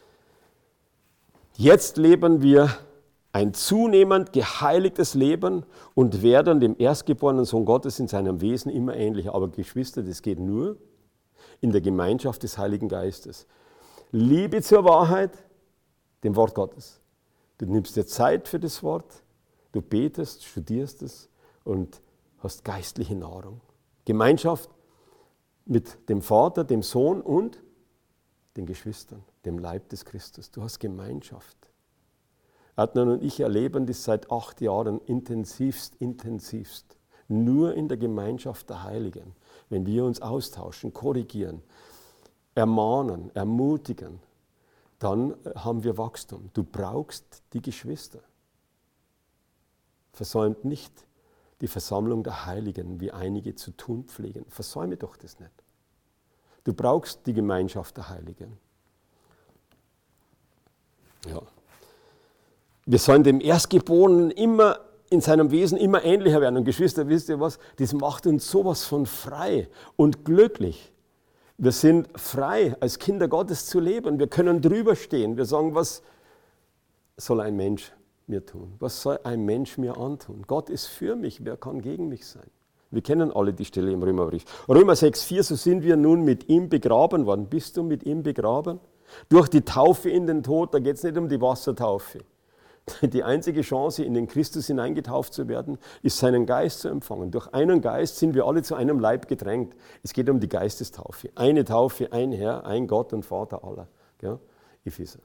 Jetzt leben wir ein zunehmend geheiligtes Leben und werden dem erstgeborenen Sohn Gottes in seinem Wesen immer ähnlicher. Aber Geschwister, das geht nur in der Gemeinschaft des Heiligen Geistes. Liebe zur Wahrheit, dem Wort Gottes. Du nimmst dir Zeit für das Wort, du betest, studierst es und hast geistliche Nahrung. Gemeinschaft mit dem Vater, dem Sohn und den Geschwistern, dem Leib des Christus. Du hast Gemeinschaft. Adnan und ich erleben das seit 8 Jahren intensivst. Nur in der Gemeinschaft der Heiligen. Wenn wir uns austauschen, korrigieren, ermahnen, ermutigen, dann haben wir Wachstum. Du brauchst die Geschwister. Versäumt nicht die Versammlung der Heiligen, wie einige zu tun pflegen. Versäume doch das nicht. Du brauchst die Gemeinschaft der Heiligen. Ja. Wir sollen dem Erstgeborenen immer in seinem Wesen immer ähnlicher werden. Und Geschwister, wisst ihr was? Das macht uns sowas von frei und glücklich. Wir sind frei, als Kinder Gottes zu leben. Wir können drüber stehen. Wir sagen, was soll ein Mensch mir tun? Was soll ein Mensch mir antun? Gott ist für mich, wer kann gegen mich sein? Wir kennen alle die Stelle im Römerbrief. Römer 6,4, so sind wir nun mit ihm begraben worden. Bist du mit ihm begraben? Durch die Taufe in den Tod, da geht es nicht um die Wassertaufe. Die einzige Chance, in den Christus hineingetauft zu werden, ist, seinen Geist zu empfangen. Durch einen Geist sind wir alle zu einem Leib gedrängt. Es geht um die Geistestaufe. Eine Taufe, ein Herr, ein Gott und Vater aller. Ja? Epheser.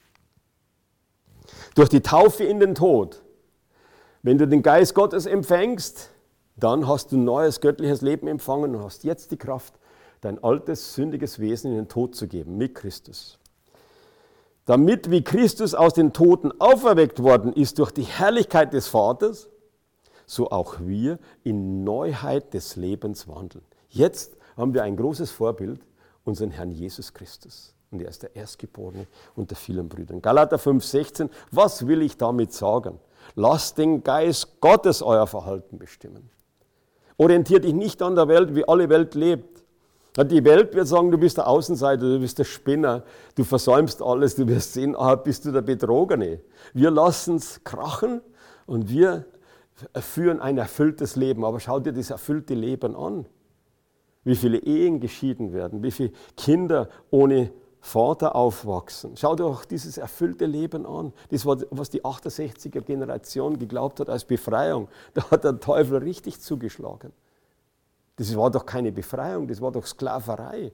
Durch die Taufe in den Tod, wenn du den Geist Gottes empfängst, dann hast du ein neues göttliches Leben empfangen und hast jetzt die Kraft, dein altes, sündiges Wesen in den Tod zu geben mit Christus. Damit wie Christus aus den Toten auferweckt worden ist durch die Herrlichkeit des Vaters, so auch wir in Neuheit des Lebens wandeln. Jetzt haben wir ein großes Vorbild, unseren Herrn Jesus Christus. Und er ist der Erstgeborene unter vielen Brüdern. Galater 5,16, was will ich damit sagen? Lasst den Geist Gottes euer Verhalten bestimmen. Orientiert dich nicht an der Welt, wie alle Welt lebt. Die Welt wird sagen, du bist der Außenseiter, du bist der Spinner, du versäumst alles, du wirst sehen, bist du der Betrogene. Wir lassen es krachen und wir führen ein erfülltes Leben. Aber schau dir das erfüllte Leben an. Wie viele Ehen geschieden werden, wie viele Kinder ohne Vater aufwachsen. Schau dir auch dieses erfüllte Leben an. Das war, was die 68er Generation geglaubt hat als Befreiung. Da hat der Teufel richtig zugeschlagen. Das war doch keine Befreiung, das war doch Sklaverei.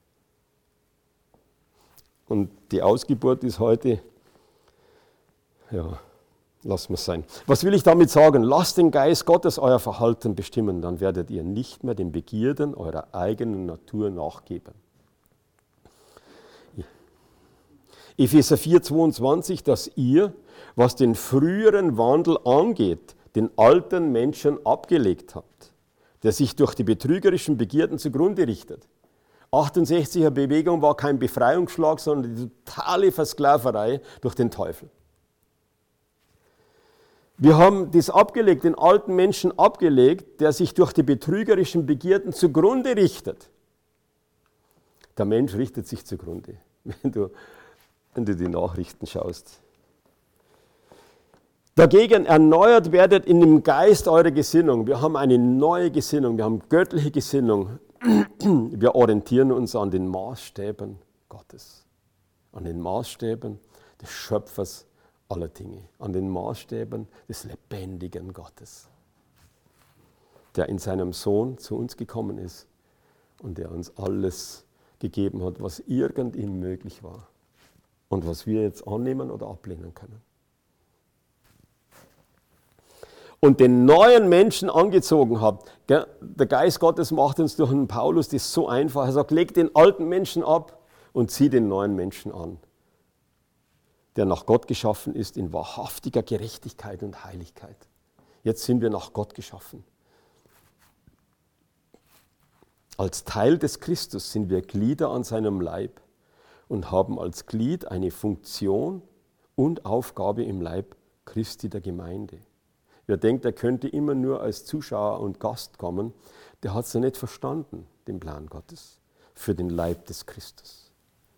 Und die Ausgeburt ist heute, ja, lassen wir es sein. Was will ich damit sagen? Lasst den Geist Gottes euer Verhalten bestimmen, dann werdet ihr nicht mehr den Begierden eurer eigenen Natur nachgeben. Epheser 4,22, dass ihr, was den früheren Wandel angeht, den alten Menschen abgelegt habt, der sich durch die betrügerischen Begierden zugrunde richtet. 68er Bewegung war kein Befreiungsschlag, sondern die totale Versklaverei durch den Teufel. Wir haben das abgelegt, den alten Menschen abgelegt, der sich durch die betrügerischen Begierden zugrunde richtet. Der Mensch richtet sich zugrunde, wenn du die Nachrichten schaust. Dagegen erneuert werdet in dem Geist eure Gesinnung. Wir haben eine neue Gesinnung, wir haben göttliche Gesinnung. Wir orientieren uns an den Maßstäben Gottes, an den Maßstäben des Schöpfers aller Dinge, an den Maßstäben des lebendigen Gottes, der in seinem Sohn zu uns gekommen ist und der uns alles gegeben hat, was irgend ihm möglich war und was wir jetzt annehmen oder ablehnen können. Und den neuen Menschen angezogen habt. Der Geist Gottes macht uns durch den Paulus das so einfach. Er sagt, leg den alten Menschen ab und zieh den neuen Menschen an, der nach Gott geschaffen ist in wahrhaftiger Gerechtigkeit und Heiligkeit. Jetzt sind wir nach Gott geschaffen. Als Teil des Christus sind wir Glieder an seinem Leib und haben als Glied eine Funktion und Aufgabe im Leib Christi der Gemeinde. Wer denkt, er könnte immer nur als Zuschauer und Gast kommen, der hat es ja nicht verstanden, den Plan Gottes für den Leib des Christus.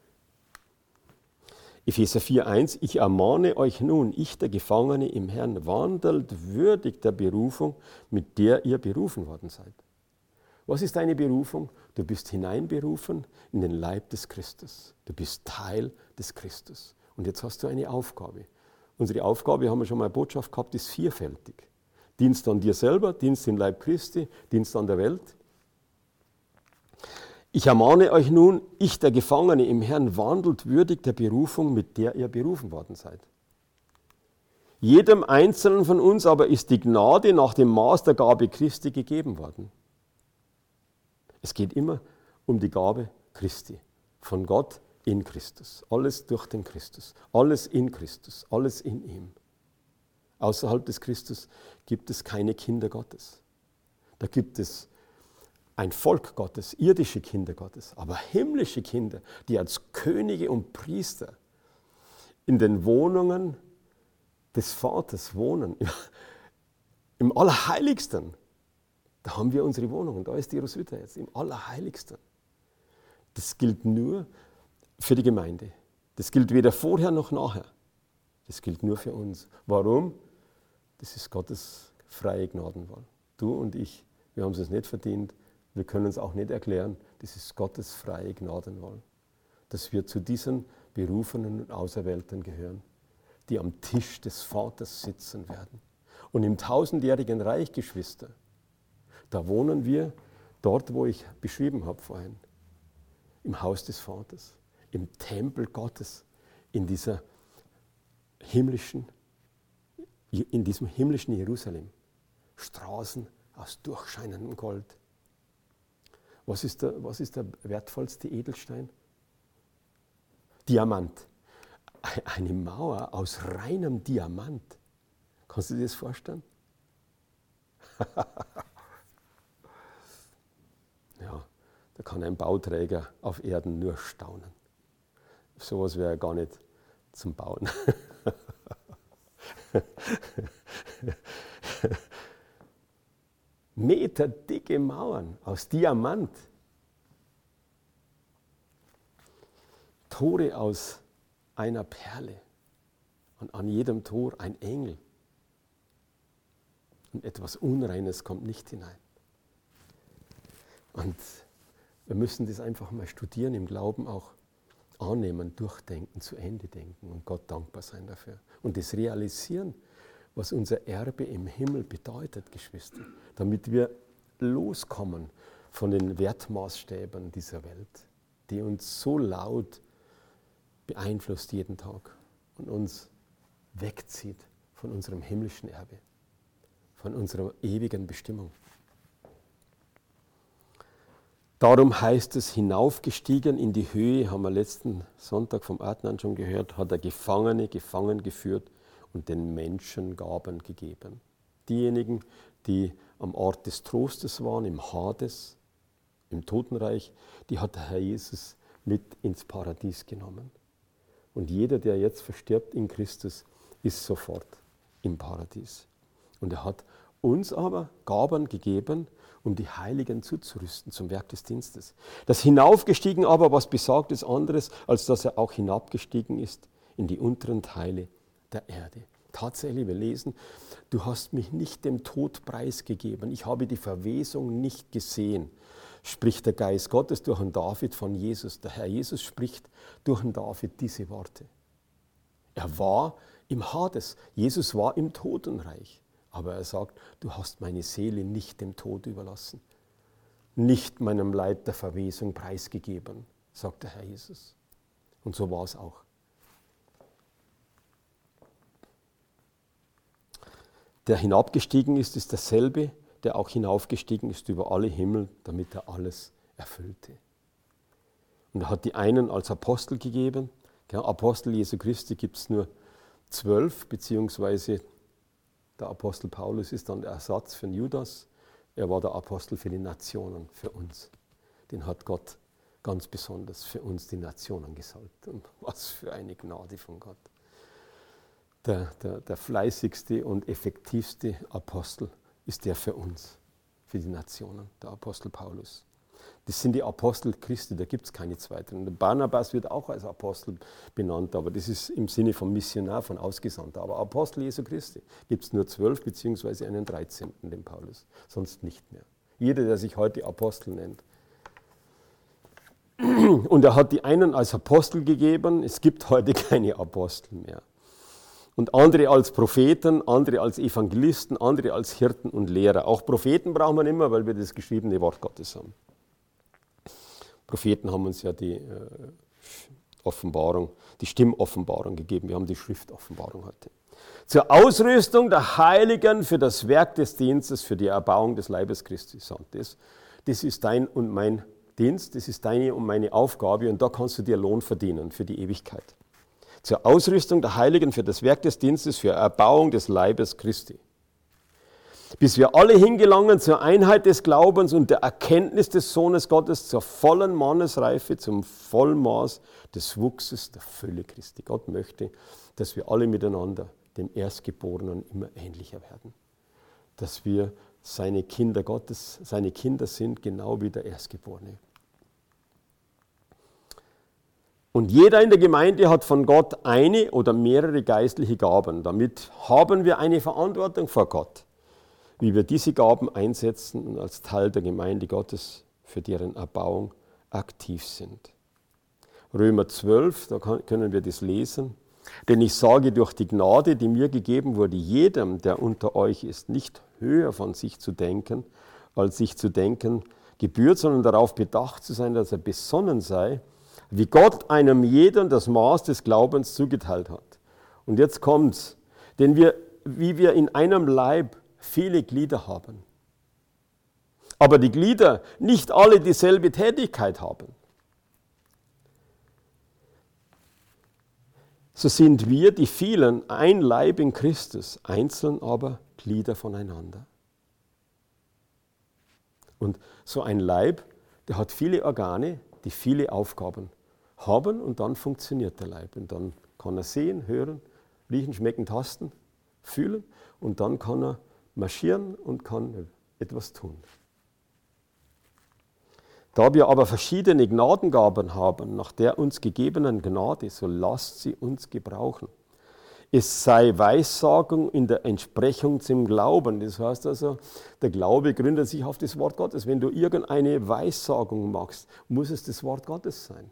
Epheser 4,1: Ich ermahne euch nun, ich, der Gefangene im Herrn, wandelt würdig der Berufung, mit der ihr berufen worden seid. Was ist deine Berufung? Du bist hineinberufen in den Leib des Christus. Du bist Teil des Christus. Und jetzt hast du eine Aufgabe. Unsere Aufgabe, haben wir schon mal Botschaft gehabt, ist vielfältig. Dienst an dir selber, Dienst im Leib Christi, Dienst an der Welt. Ich ermahne euch nun, ich, der Gefangene im Herrn, wandelt würdig der Berufung, mit der ihr berufen worden seid. Jedem Einzelnen von uns aber ist die Gnade nach dem Maß der Gabe Christi gegeben worden. Es geht immer um die Gabe Christi, von Gott in Christus. Alles durch den Christus, alles in Christus, alles in ihm. Außerhalb des Christus gibt es keine Kinder Gottes. Da gibt es ein Volk Gottes, irdische Kinder Gottes, aber himmlische Kinder, die als Könige und Priester in den Wohnungen des Vaters wohnen, im Allerheiligsten. Da haben wir unsere Wohnungen, da ist die Roswitha jetzt, im Allerheiligsten. Das gilt nur für die Gemeinde. Das gilt weder vorher noch nachher. Das gilt nur für uns. Warum? Das ist Gottes freie Gnadenwahl. Du und ich, wir haben es nicht verdient, wir können es auch nicht erklären. Das ist Gottes freie Gnadenwahl. Dass wir zu diesen Berufenen und Auserwählten gehören, die am Tisch des Vaters sitzen werden. Und im tausendjährigen Reich, Geschwister, da wohnen wir dort, wo ich beschrieben habe vorhin, im Haus des Vaters, im Tempel Gottes, in diesem himmlischen Jerusalem. Straßen aus durchscheinendem Gold. Was ist der wertvollste Edelstein? Diamant. Eine Mauer aus reinem Diamant. Kannst du dir das vorstellen? Ja, da kann ein Bauträger auf Erden nur staunen. Sowas wäre gar nicht zum Bauen. Meterdicke Mauern aus Diamant. Tore aus einer Perle. Und an jedem Tor ein Engel. Und etwas Unreines kommt nicht hinein. Und wir müssen das einfach mal studieren, im Glauben auch annehmen, durchdenken, zu Ende denken und Gott dankbar sein dafür. Und das realisieren, was unser Erbe im Himmel bedeutet, Geschwister, damit wir loskommen von den Wertmaßstäben dieser Welt, die uns so laut beeinflusst jeden Tag und uns wegzieht von unserem himmlischen Erbe, von unserer ewigen Bestimmung. Darum heißt es, hinaufgestiegen in die Höhe, haben wir letzten Sonntag vom Adnan schon gehört, hat er Gefangene gefangen geführt und den Menschen Gaben gegeben. Diejenigen, die am Ort des Trostes waren, im Hades, im Totenreich, die hat der Herr Jesus mit ins Paradies genommen. Und jeder, der jetzt verstirbt in Christus, ist sofort im Paradies. Und er hat uns aber Gaben gegeben, um die Heiligen zuzurüsten zum Werk des Dienstes. Das Hinaufgestiegen aber, was besagt, ist anderes, als dass er auch hinabgestiegen ist in die unteren Teile der Erde. Tatsächlich, wir lesen, du hast mich nicht dem Tod preisgegeben, ich habe die Verwesung nicht gesehen, spricht der Geist Gottes durch den David von Jesus. Der Herr Jesus spricht durch den David diese Worte. Er war im Hades, Jesus war im Totenreich. Aber er sagt, du hast meine Seele nicht dem Tod überlassen, nicht meinem Leib der Verwesung preisgegeben, sagt der Herr Jesus. Und so war es auch. Der hinabgestiegen ist, ist derselbe, der auch hinaufgestiegen ist über alle Himmel, damit er alles erfüllte. Und er hat die einen als Apostel gegeben. Apostel Jesu Christi gibt es nur 12, beziehungsweise Der Apostel Paulus ist dann der Ersatz für den Judas. Er war der Apostel für die Nationen, für uns. Den hat Gott ganz besonders für uns die Nationen gesalbt. Und was für eine Gnade von Gott. Der fleißigste und effektivste Apostel ist der für uns, für die Nationen, der Apostel Paulus. Das sind die Apostel Christi, da gibt es keine zweiten. Der Barnabas wird auch als Apostel benannt, aber das ist im Sinne von Missionar, von Ausgesandter. Aber Apostel Jesu Christi gibt es nur 12 beziehungsweise einen 13., den Paulus, sonst nicht mehr. Jeder, der sich heute Apostel nennt. Und er hat die einen als Apostel gegeben, es gibt heute keine Apostel mehr. Und andere als Propheten, andere als Evangelisten, andere als Hirten und Lehrer. Auch Propheten brauchen wir nicht mehr, weil wir das geschriebene Wort Gottes haben. Propheten haben uns ja die Offenbarung, die Stimmoffenbarung gegeben. Wir haben die Schriftoffenbarung heute. Zur Ausrüstung der Heiligen für das Werk des Dienstes, für die Erbauung des Leibes Christi. Das ist dein und mein Dienst, das ist deine und meine Aufgabe und da kannst du dir Lohn verdienen für die Ewigkeit. Zur Ausrüstung der Heiligen für das Werk des Dienstes, für Erbauung des Leibes Christi. Bis wir alle hingelangen zur Einheit des Glaubens und der Erkenntnis des Sohnes Gottes, zur vollen Mannesreife, zum Vollmaß des Wuchses der Fülle Christi. Gott möchte, dass wir alle miteinander dem Erstgeborenen immer ähnlicher werden. Dass wir seine Kinder Gottes, seine Kinder sind, genau wie der Erstgeborene. Und jeder in der Gemeinde hat von Gott eine oder mehrere geistliche Gaben. Damit haben wir eine Verantwortung vor Gott, wie wir diese Gaben einsetzen und als Teil der Gemeinde Gottes für deren Erbauung aktiv sind. Römer 12, da können wir das lesen. Denn ich sage durch die Gnade, die mir gegeben wurde, jedem, der unter euch ist, nicht höher von sich zu denken, als sich zu denken gebührt, sondern darauf bedacht zu sein, dass er besonnen sei, wie Gott einem jeden das Maß des Glaubens zugeteilt hat. Und jetzt kommt's. Denn wie wir in einem Leib viele Glieder haben, aber die Glieder nicht alle dieselbe Tätigkeit haben, so sind wir, die vielen, ein Leib in Christus, einzeln aber Glieder voneinander. Und so ein Leib, der hat viele Organe, die viele Aufgaben haben und dann funktioniert der Leib. Und dann kann er sehen, hören, riechen, schmecken, tasten, fühlen und dann kann er marschieren und kann etwas tun. Da wir aber verschiedene Gnadengaben haben, nach der uns gegebenen Gnade, so lasst sie uns gebrauchen. Es sei Weissagung in der Entsprechung zum Glauben. Das heißt also, der Glaube gründet sich auf das Wort Gottes. Wenn du irgendeine Weissagung machst, muss es das Wort Gottes sein.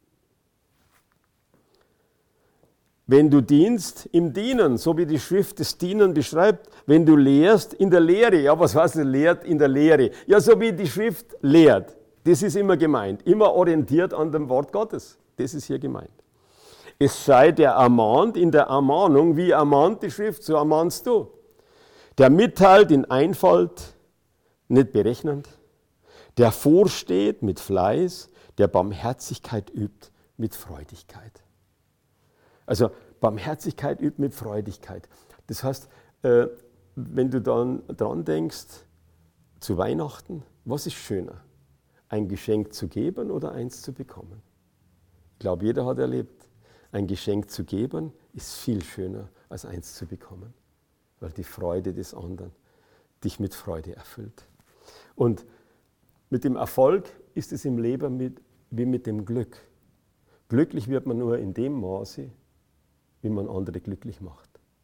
Wenn du dienst, im Dienen, so wie die Schrift das Dienen beschreibt. Wenn du lehrst, in der Lehre. Ja, was heißt lehrt in der Lehre? Ja, so wie die Schrift lehrt. Das ist immer gemeint. Immer orientiert an dem Wort Gottes. Das ist hier gemeint. Es sei der ermahnt in der Ermahnung, wie ermahnt die Schrift, so ermahnst du. Der mitteilt in Einfalt, nicht berechnend. Der vorsteht mit Fleiß, der Barmherzigkeit übt mit Freudigkeit. Also Barmherzigkeit übt mit Freudigkeit. Das heißt, wenn du dann dran denkst, zu Weihnachten, was ist schöner? Ein Geschenk zu geben oder eins zu bekommen? Ich glaube, jeder hat erlebt, ein Geschenk zu geben ist viel schöner als eins zu bekommen, weil die Freude des anderen dich mit Freude erfüllt. Und mit dem Erfolg ist es im Leben wie mit dem Glück. Glücklich wird man nur in dem Maße, wie man andere glücklich macht.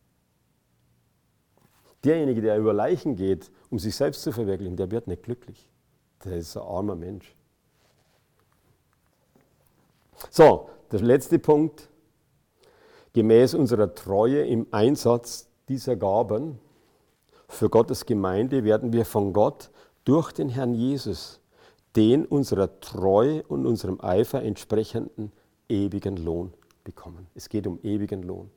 Derjenige, der über Leichen geht, um sich selbst zu verwirklichen, der wird nicht glücklich. Der ist ein armer Mensch. So, der letzte Punkt. Gemäß unserer Treue im Einsatz dieser Gaben für Gottes Gemeinde werden wir von Gott durch den Herrn Jesus den unserer Treue und unserem Eifer entsprechenden ewigen Lohn bekommen. Es geht um ewigen Lohn.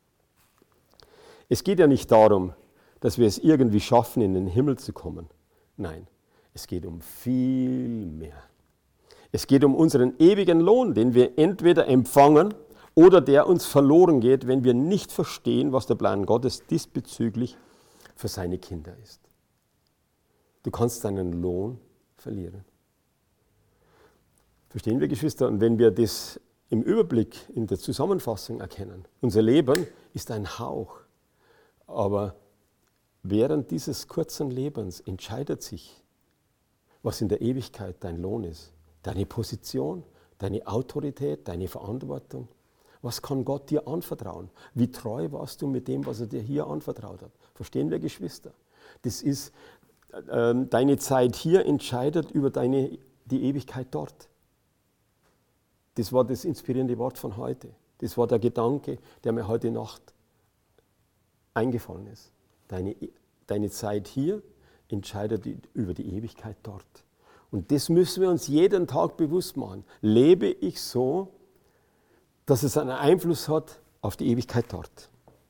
Es geht ja nicht darum, dass wir es irgendwie schaffen, in den Himmel zu kommen. Nein, es geht um viel mehr. Es geht um unseren ewigen Lohn, den wir entweder empfangen oder der uns verloren geht, wenn wir nicht verstehen, was der Plan Gottes diesbezüglich für seine Kinder ist. Du kannst deinen Lohn verlieren. Verstehen wir, Geschwister? Und wenn wir das im Überblick, in der Zusammenfassung erkennen, unser Leben ist ein Hauch, aber während dieses kurzen Lebens entscheidet sich, was in der Ewigkeit dein Lohn ist. Deine Position, deine Autorität, deine Verantwortung. Was kann Gott dir anvertrauen? Wie treu warst du mit dem, was er dir hier anvertraut hat? Verstehen wir, Geschwister? Das ist, deine Zeit hier entscheidet über die Ewigkeit dort. Das war das inspirierende Wort von heute. Das war der Gedanke, der mir heute Nacht eingefallen ist. Deine Zeit hier entscheidet über die Ewigkeit dort. Und das müssen wir uns jeden Tag bewusst machen. Lebe ich so, dass es einen Einfluss hat auf die Ewigkeit dort?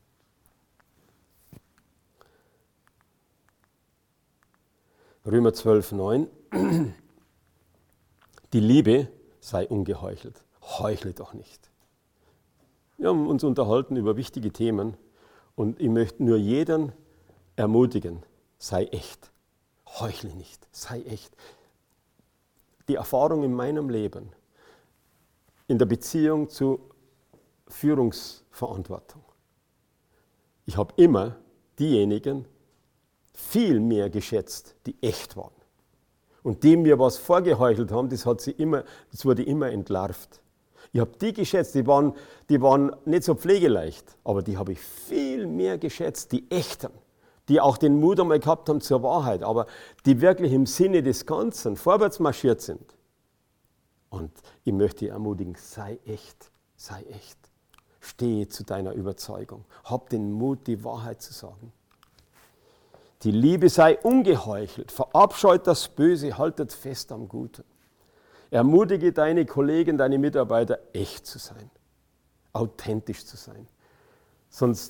Römer 12,9. Die Liebe sei ungeheuchelt. Heuchle doch nicht. Wir haben uns unterhalten über wichtige Themen und ich möchte nur jeden ermutigen, sei echt. Heuchle nicht, sei echt. Die Erfahrung in meinem Leben, in der Beziehung zu Führungsverantwortung. Ich habe immer diejenigen viel mehr geschätzt, die echt waren. Und die mir was vorgeheuchelt haben, das wurde immer entlarvt. Ich habe die geschätzt, die waren nicht so pflegeleicht, aber die habe ich viel mehr geschätzt, die echten, die auch den Mut einmal gehabt haben zur Wahrheit, aber die wirklich im Sinne des Ganzen vorwärts marschiert sind. Und ich möchte dich ermutigen, sei echt, sei echt. Stehe zu deiner Überzeugung. Hab den Mut, die Wahrheit zu sagen. Die Liebe sei ungeheuchelt, verabscheut das Böse, haltet fest am Guten. Ermutige deine Kollegen, deine Mitarbeiter, echt zu sein, authentisch zu sein. Sonst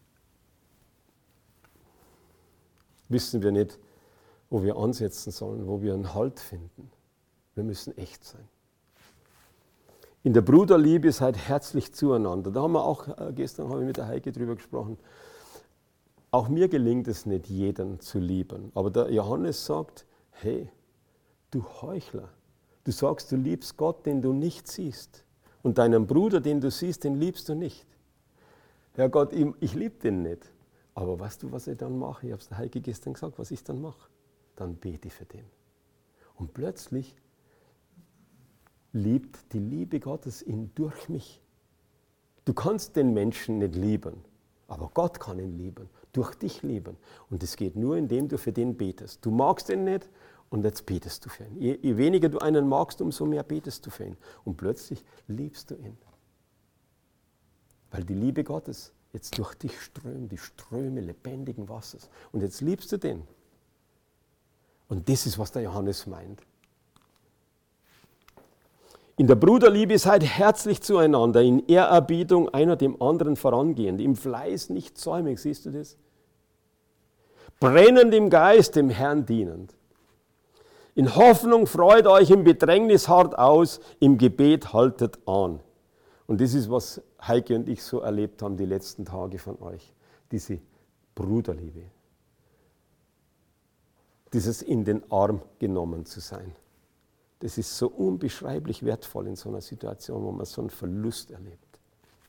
wissen wir nicht, wo wir ansetzen sollen, wo wir einen Halt finden. Wir müssen echt sein. In der Bruderliebe seid herzlich zueinander. Da haben wir auch, gestern habe ich mit der Heike drüber gesprochen. Auch mir gelingt es nicht, jeden zu lieben. Aber der Johannes sagt, hey, du Heuchler, du sagst, du liebst Gott, den du nicht siehst. Und deinen Bruder, den du siehst, den liebst du nicht. Herr Gott, ich liebe den nicht. Aber weißt du, was ich dann mache? Ich habe es der Heike gestern gesagt, was ich dann mache. Dann bete ich für den. Und plötzlich liebt die Liebe Gottes ihn durch mich. Du kannst den Menschen nicht lieben, aber Gott kann ihn lieben, durch dich lieben. Und das geht nur, indem du für den betest. Du magst ihn nicht und jetzt betest du für ihn. Je weniger du einen magst, umso mehr betest du für ihn. Und plötzlich liebst du ihn. Weil die Liebe Gottes jetzt durch dich strömt, die Ströme lebendigen Wassers. Und jetzt liebst du den. Und das ist, was der Johannes meint. In der Bruderliebe seid herzlich zueinander, in Ehrerbietung einer dem anderen vorangehend, im Fleiß nicht säumig, siehst du das? Brennend im Geist, dem Herrn dienend. In Hoffnung freut euch, im Bedrängnis hart aus, im Gebet haltet an. Und das ist, was Heike und ich so erlebt haben die letzten Tage von euch, diese Bruderliebe. Dieses in den Arm genommen zu sein. Das ist so unbeschreiblich wertvoll in so einer Situation, wo man so einen Verlust erlebt.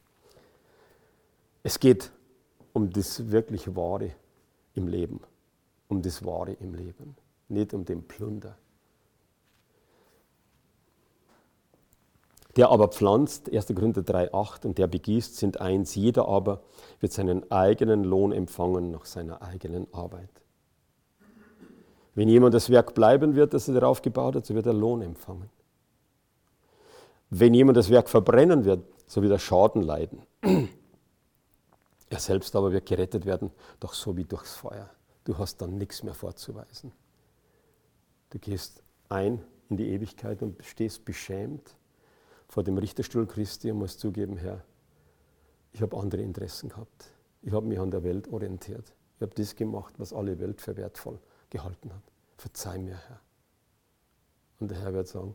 Es geht um das wirklich Wahre im Leben, um das Wahre im Leben, nicht um den Plunder. Der aber pflanzt, 1. Korinther 3,8, und der begießt, sind eins, jeder aber wird seinen eigenen Lohn empfangen nach seiner eigenen Arbeit. Wenn jemand das Werk bleiben wird, das er darauf gebaut hat, so wird er Lohn empfangen. Wenn jemand das Werk verbrennen wird, so wird er Schaden leiden. Er selbst aber wird gerettet werden, doch so wie durchs Feuer. Du hast dann nichts mehr vorzuweisen. Du gehst ein in die Ewigkeit und stehst beschämt vor dem Richterstuhl Christi und musst zugeben, Herr, ich habe andere Interessen gehabt. Ich habe mich an der Welt orientiert. Ich habe das gemacht, was alle Welt für wertvoll gehalten hat. Verzeih mir, Herr. Und der Herr wird sagen,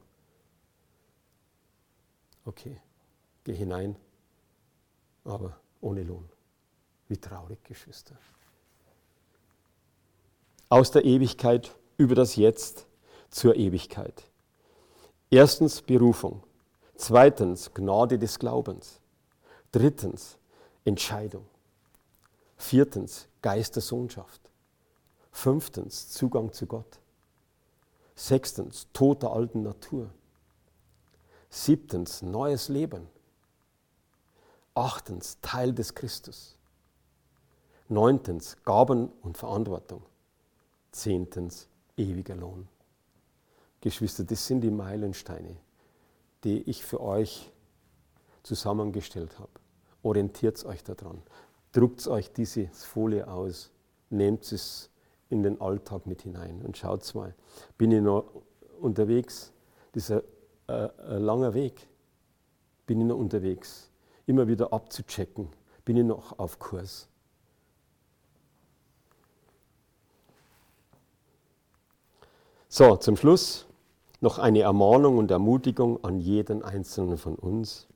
okay, geh hinein, aber ohne Lohn. Wie traurig, Geschwister. aus der Ewigkeit über das Jetzt zur Ewigkeit. Erstens Berufung, zweitens Gnade des Glaubens, drittens Entscheidung, viertens Geist der Sohnschaft, fünftens Zugang zu Gott, sechstens Tod der alten Natur, siebtens neues Leben, achtens Teil des Christus, neuntens Gaben und Verantwortung, zehntens ewiger Lohn. Geschwister, das sind die Meilensteine, die ich für euch zusammengestellt habe. Orientiert euch daran. Druckt euch diese Folie aus. Nehmt es in den Alltag mit hinein und schaut mal. Bin ich noch unterwegs? Das ist ein langer Weg. Bin ich noch unterwegs? Immer wieder abzuchecken. Bin ich noch auf Kurs? So, zum Schluss noch eine Ermahnung und Ermutigung an jeden Einzelnen von uns.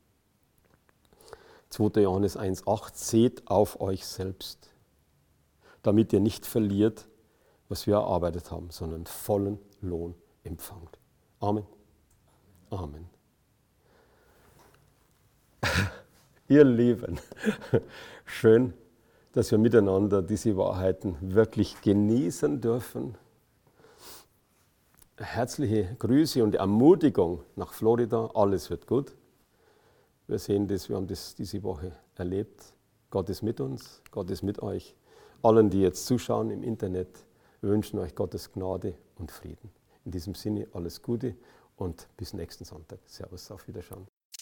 2. Johannes 1,8: Seht auf euch selbst, damit ihr nicht verliert, was wir erarbeitet haben, sondern vollen Lohn empfangt. Amen. Amen. Ihr Lieben, schön, dass wir miteinander diese Wahrheiten wirklich genießen dürfen. Herzliche Grüße und Ermutigung nach Florida. Alles wird gut. Wir sehen das, wir haben das diese Woche erlebt. Gott ist mit uns, Gott ist mit euch. Allen, die jetzt zuschauen im Internet, wir wünschen euch Gottes Gnade und Frieden. In diesem Sinne alles Gute und bis nächsten Sonntag. Servus, auf Wiederschauen.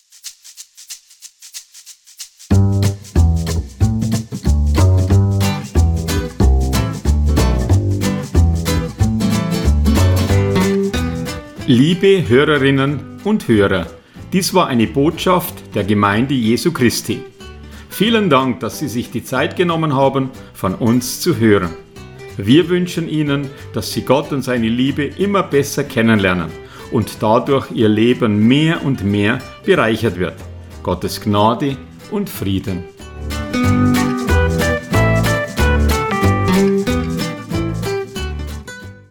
Liebe Hörerinnen und Hörer, dies war eine Botschaft der Gemeinde Jesu Christi. Vielen Dank, dass Sie sich die Zeit genommen haben, von uns zu hören. Wir wünschen Ihnen, dass Sie Gott und seine Liebe immer besser kennenlernen und dadurch Ihr Leben mehr und mehr bereichert wird. Gottes Gnade und Frieden.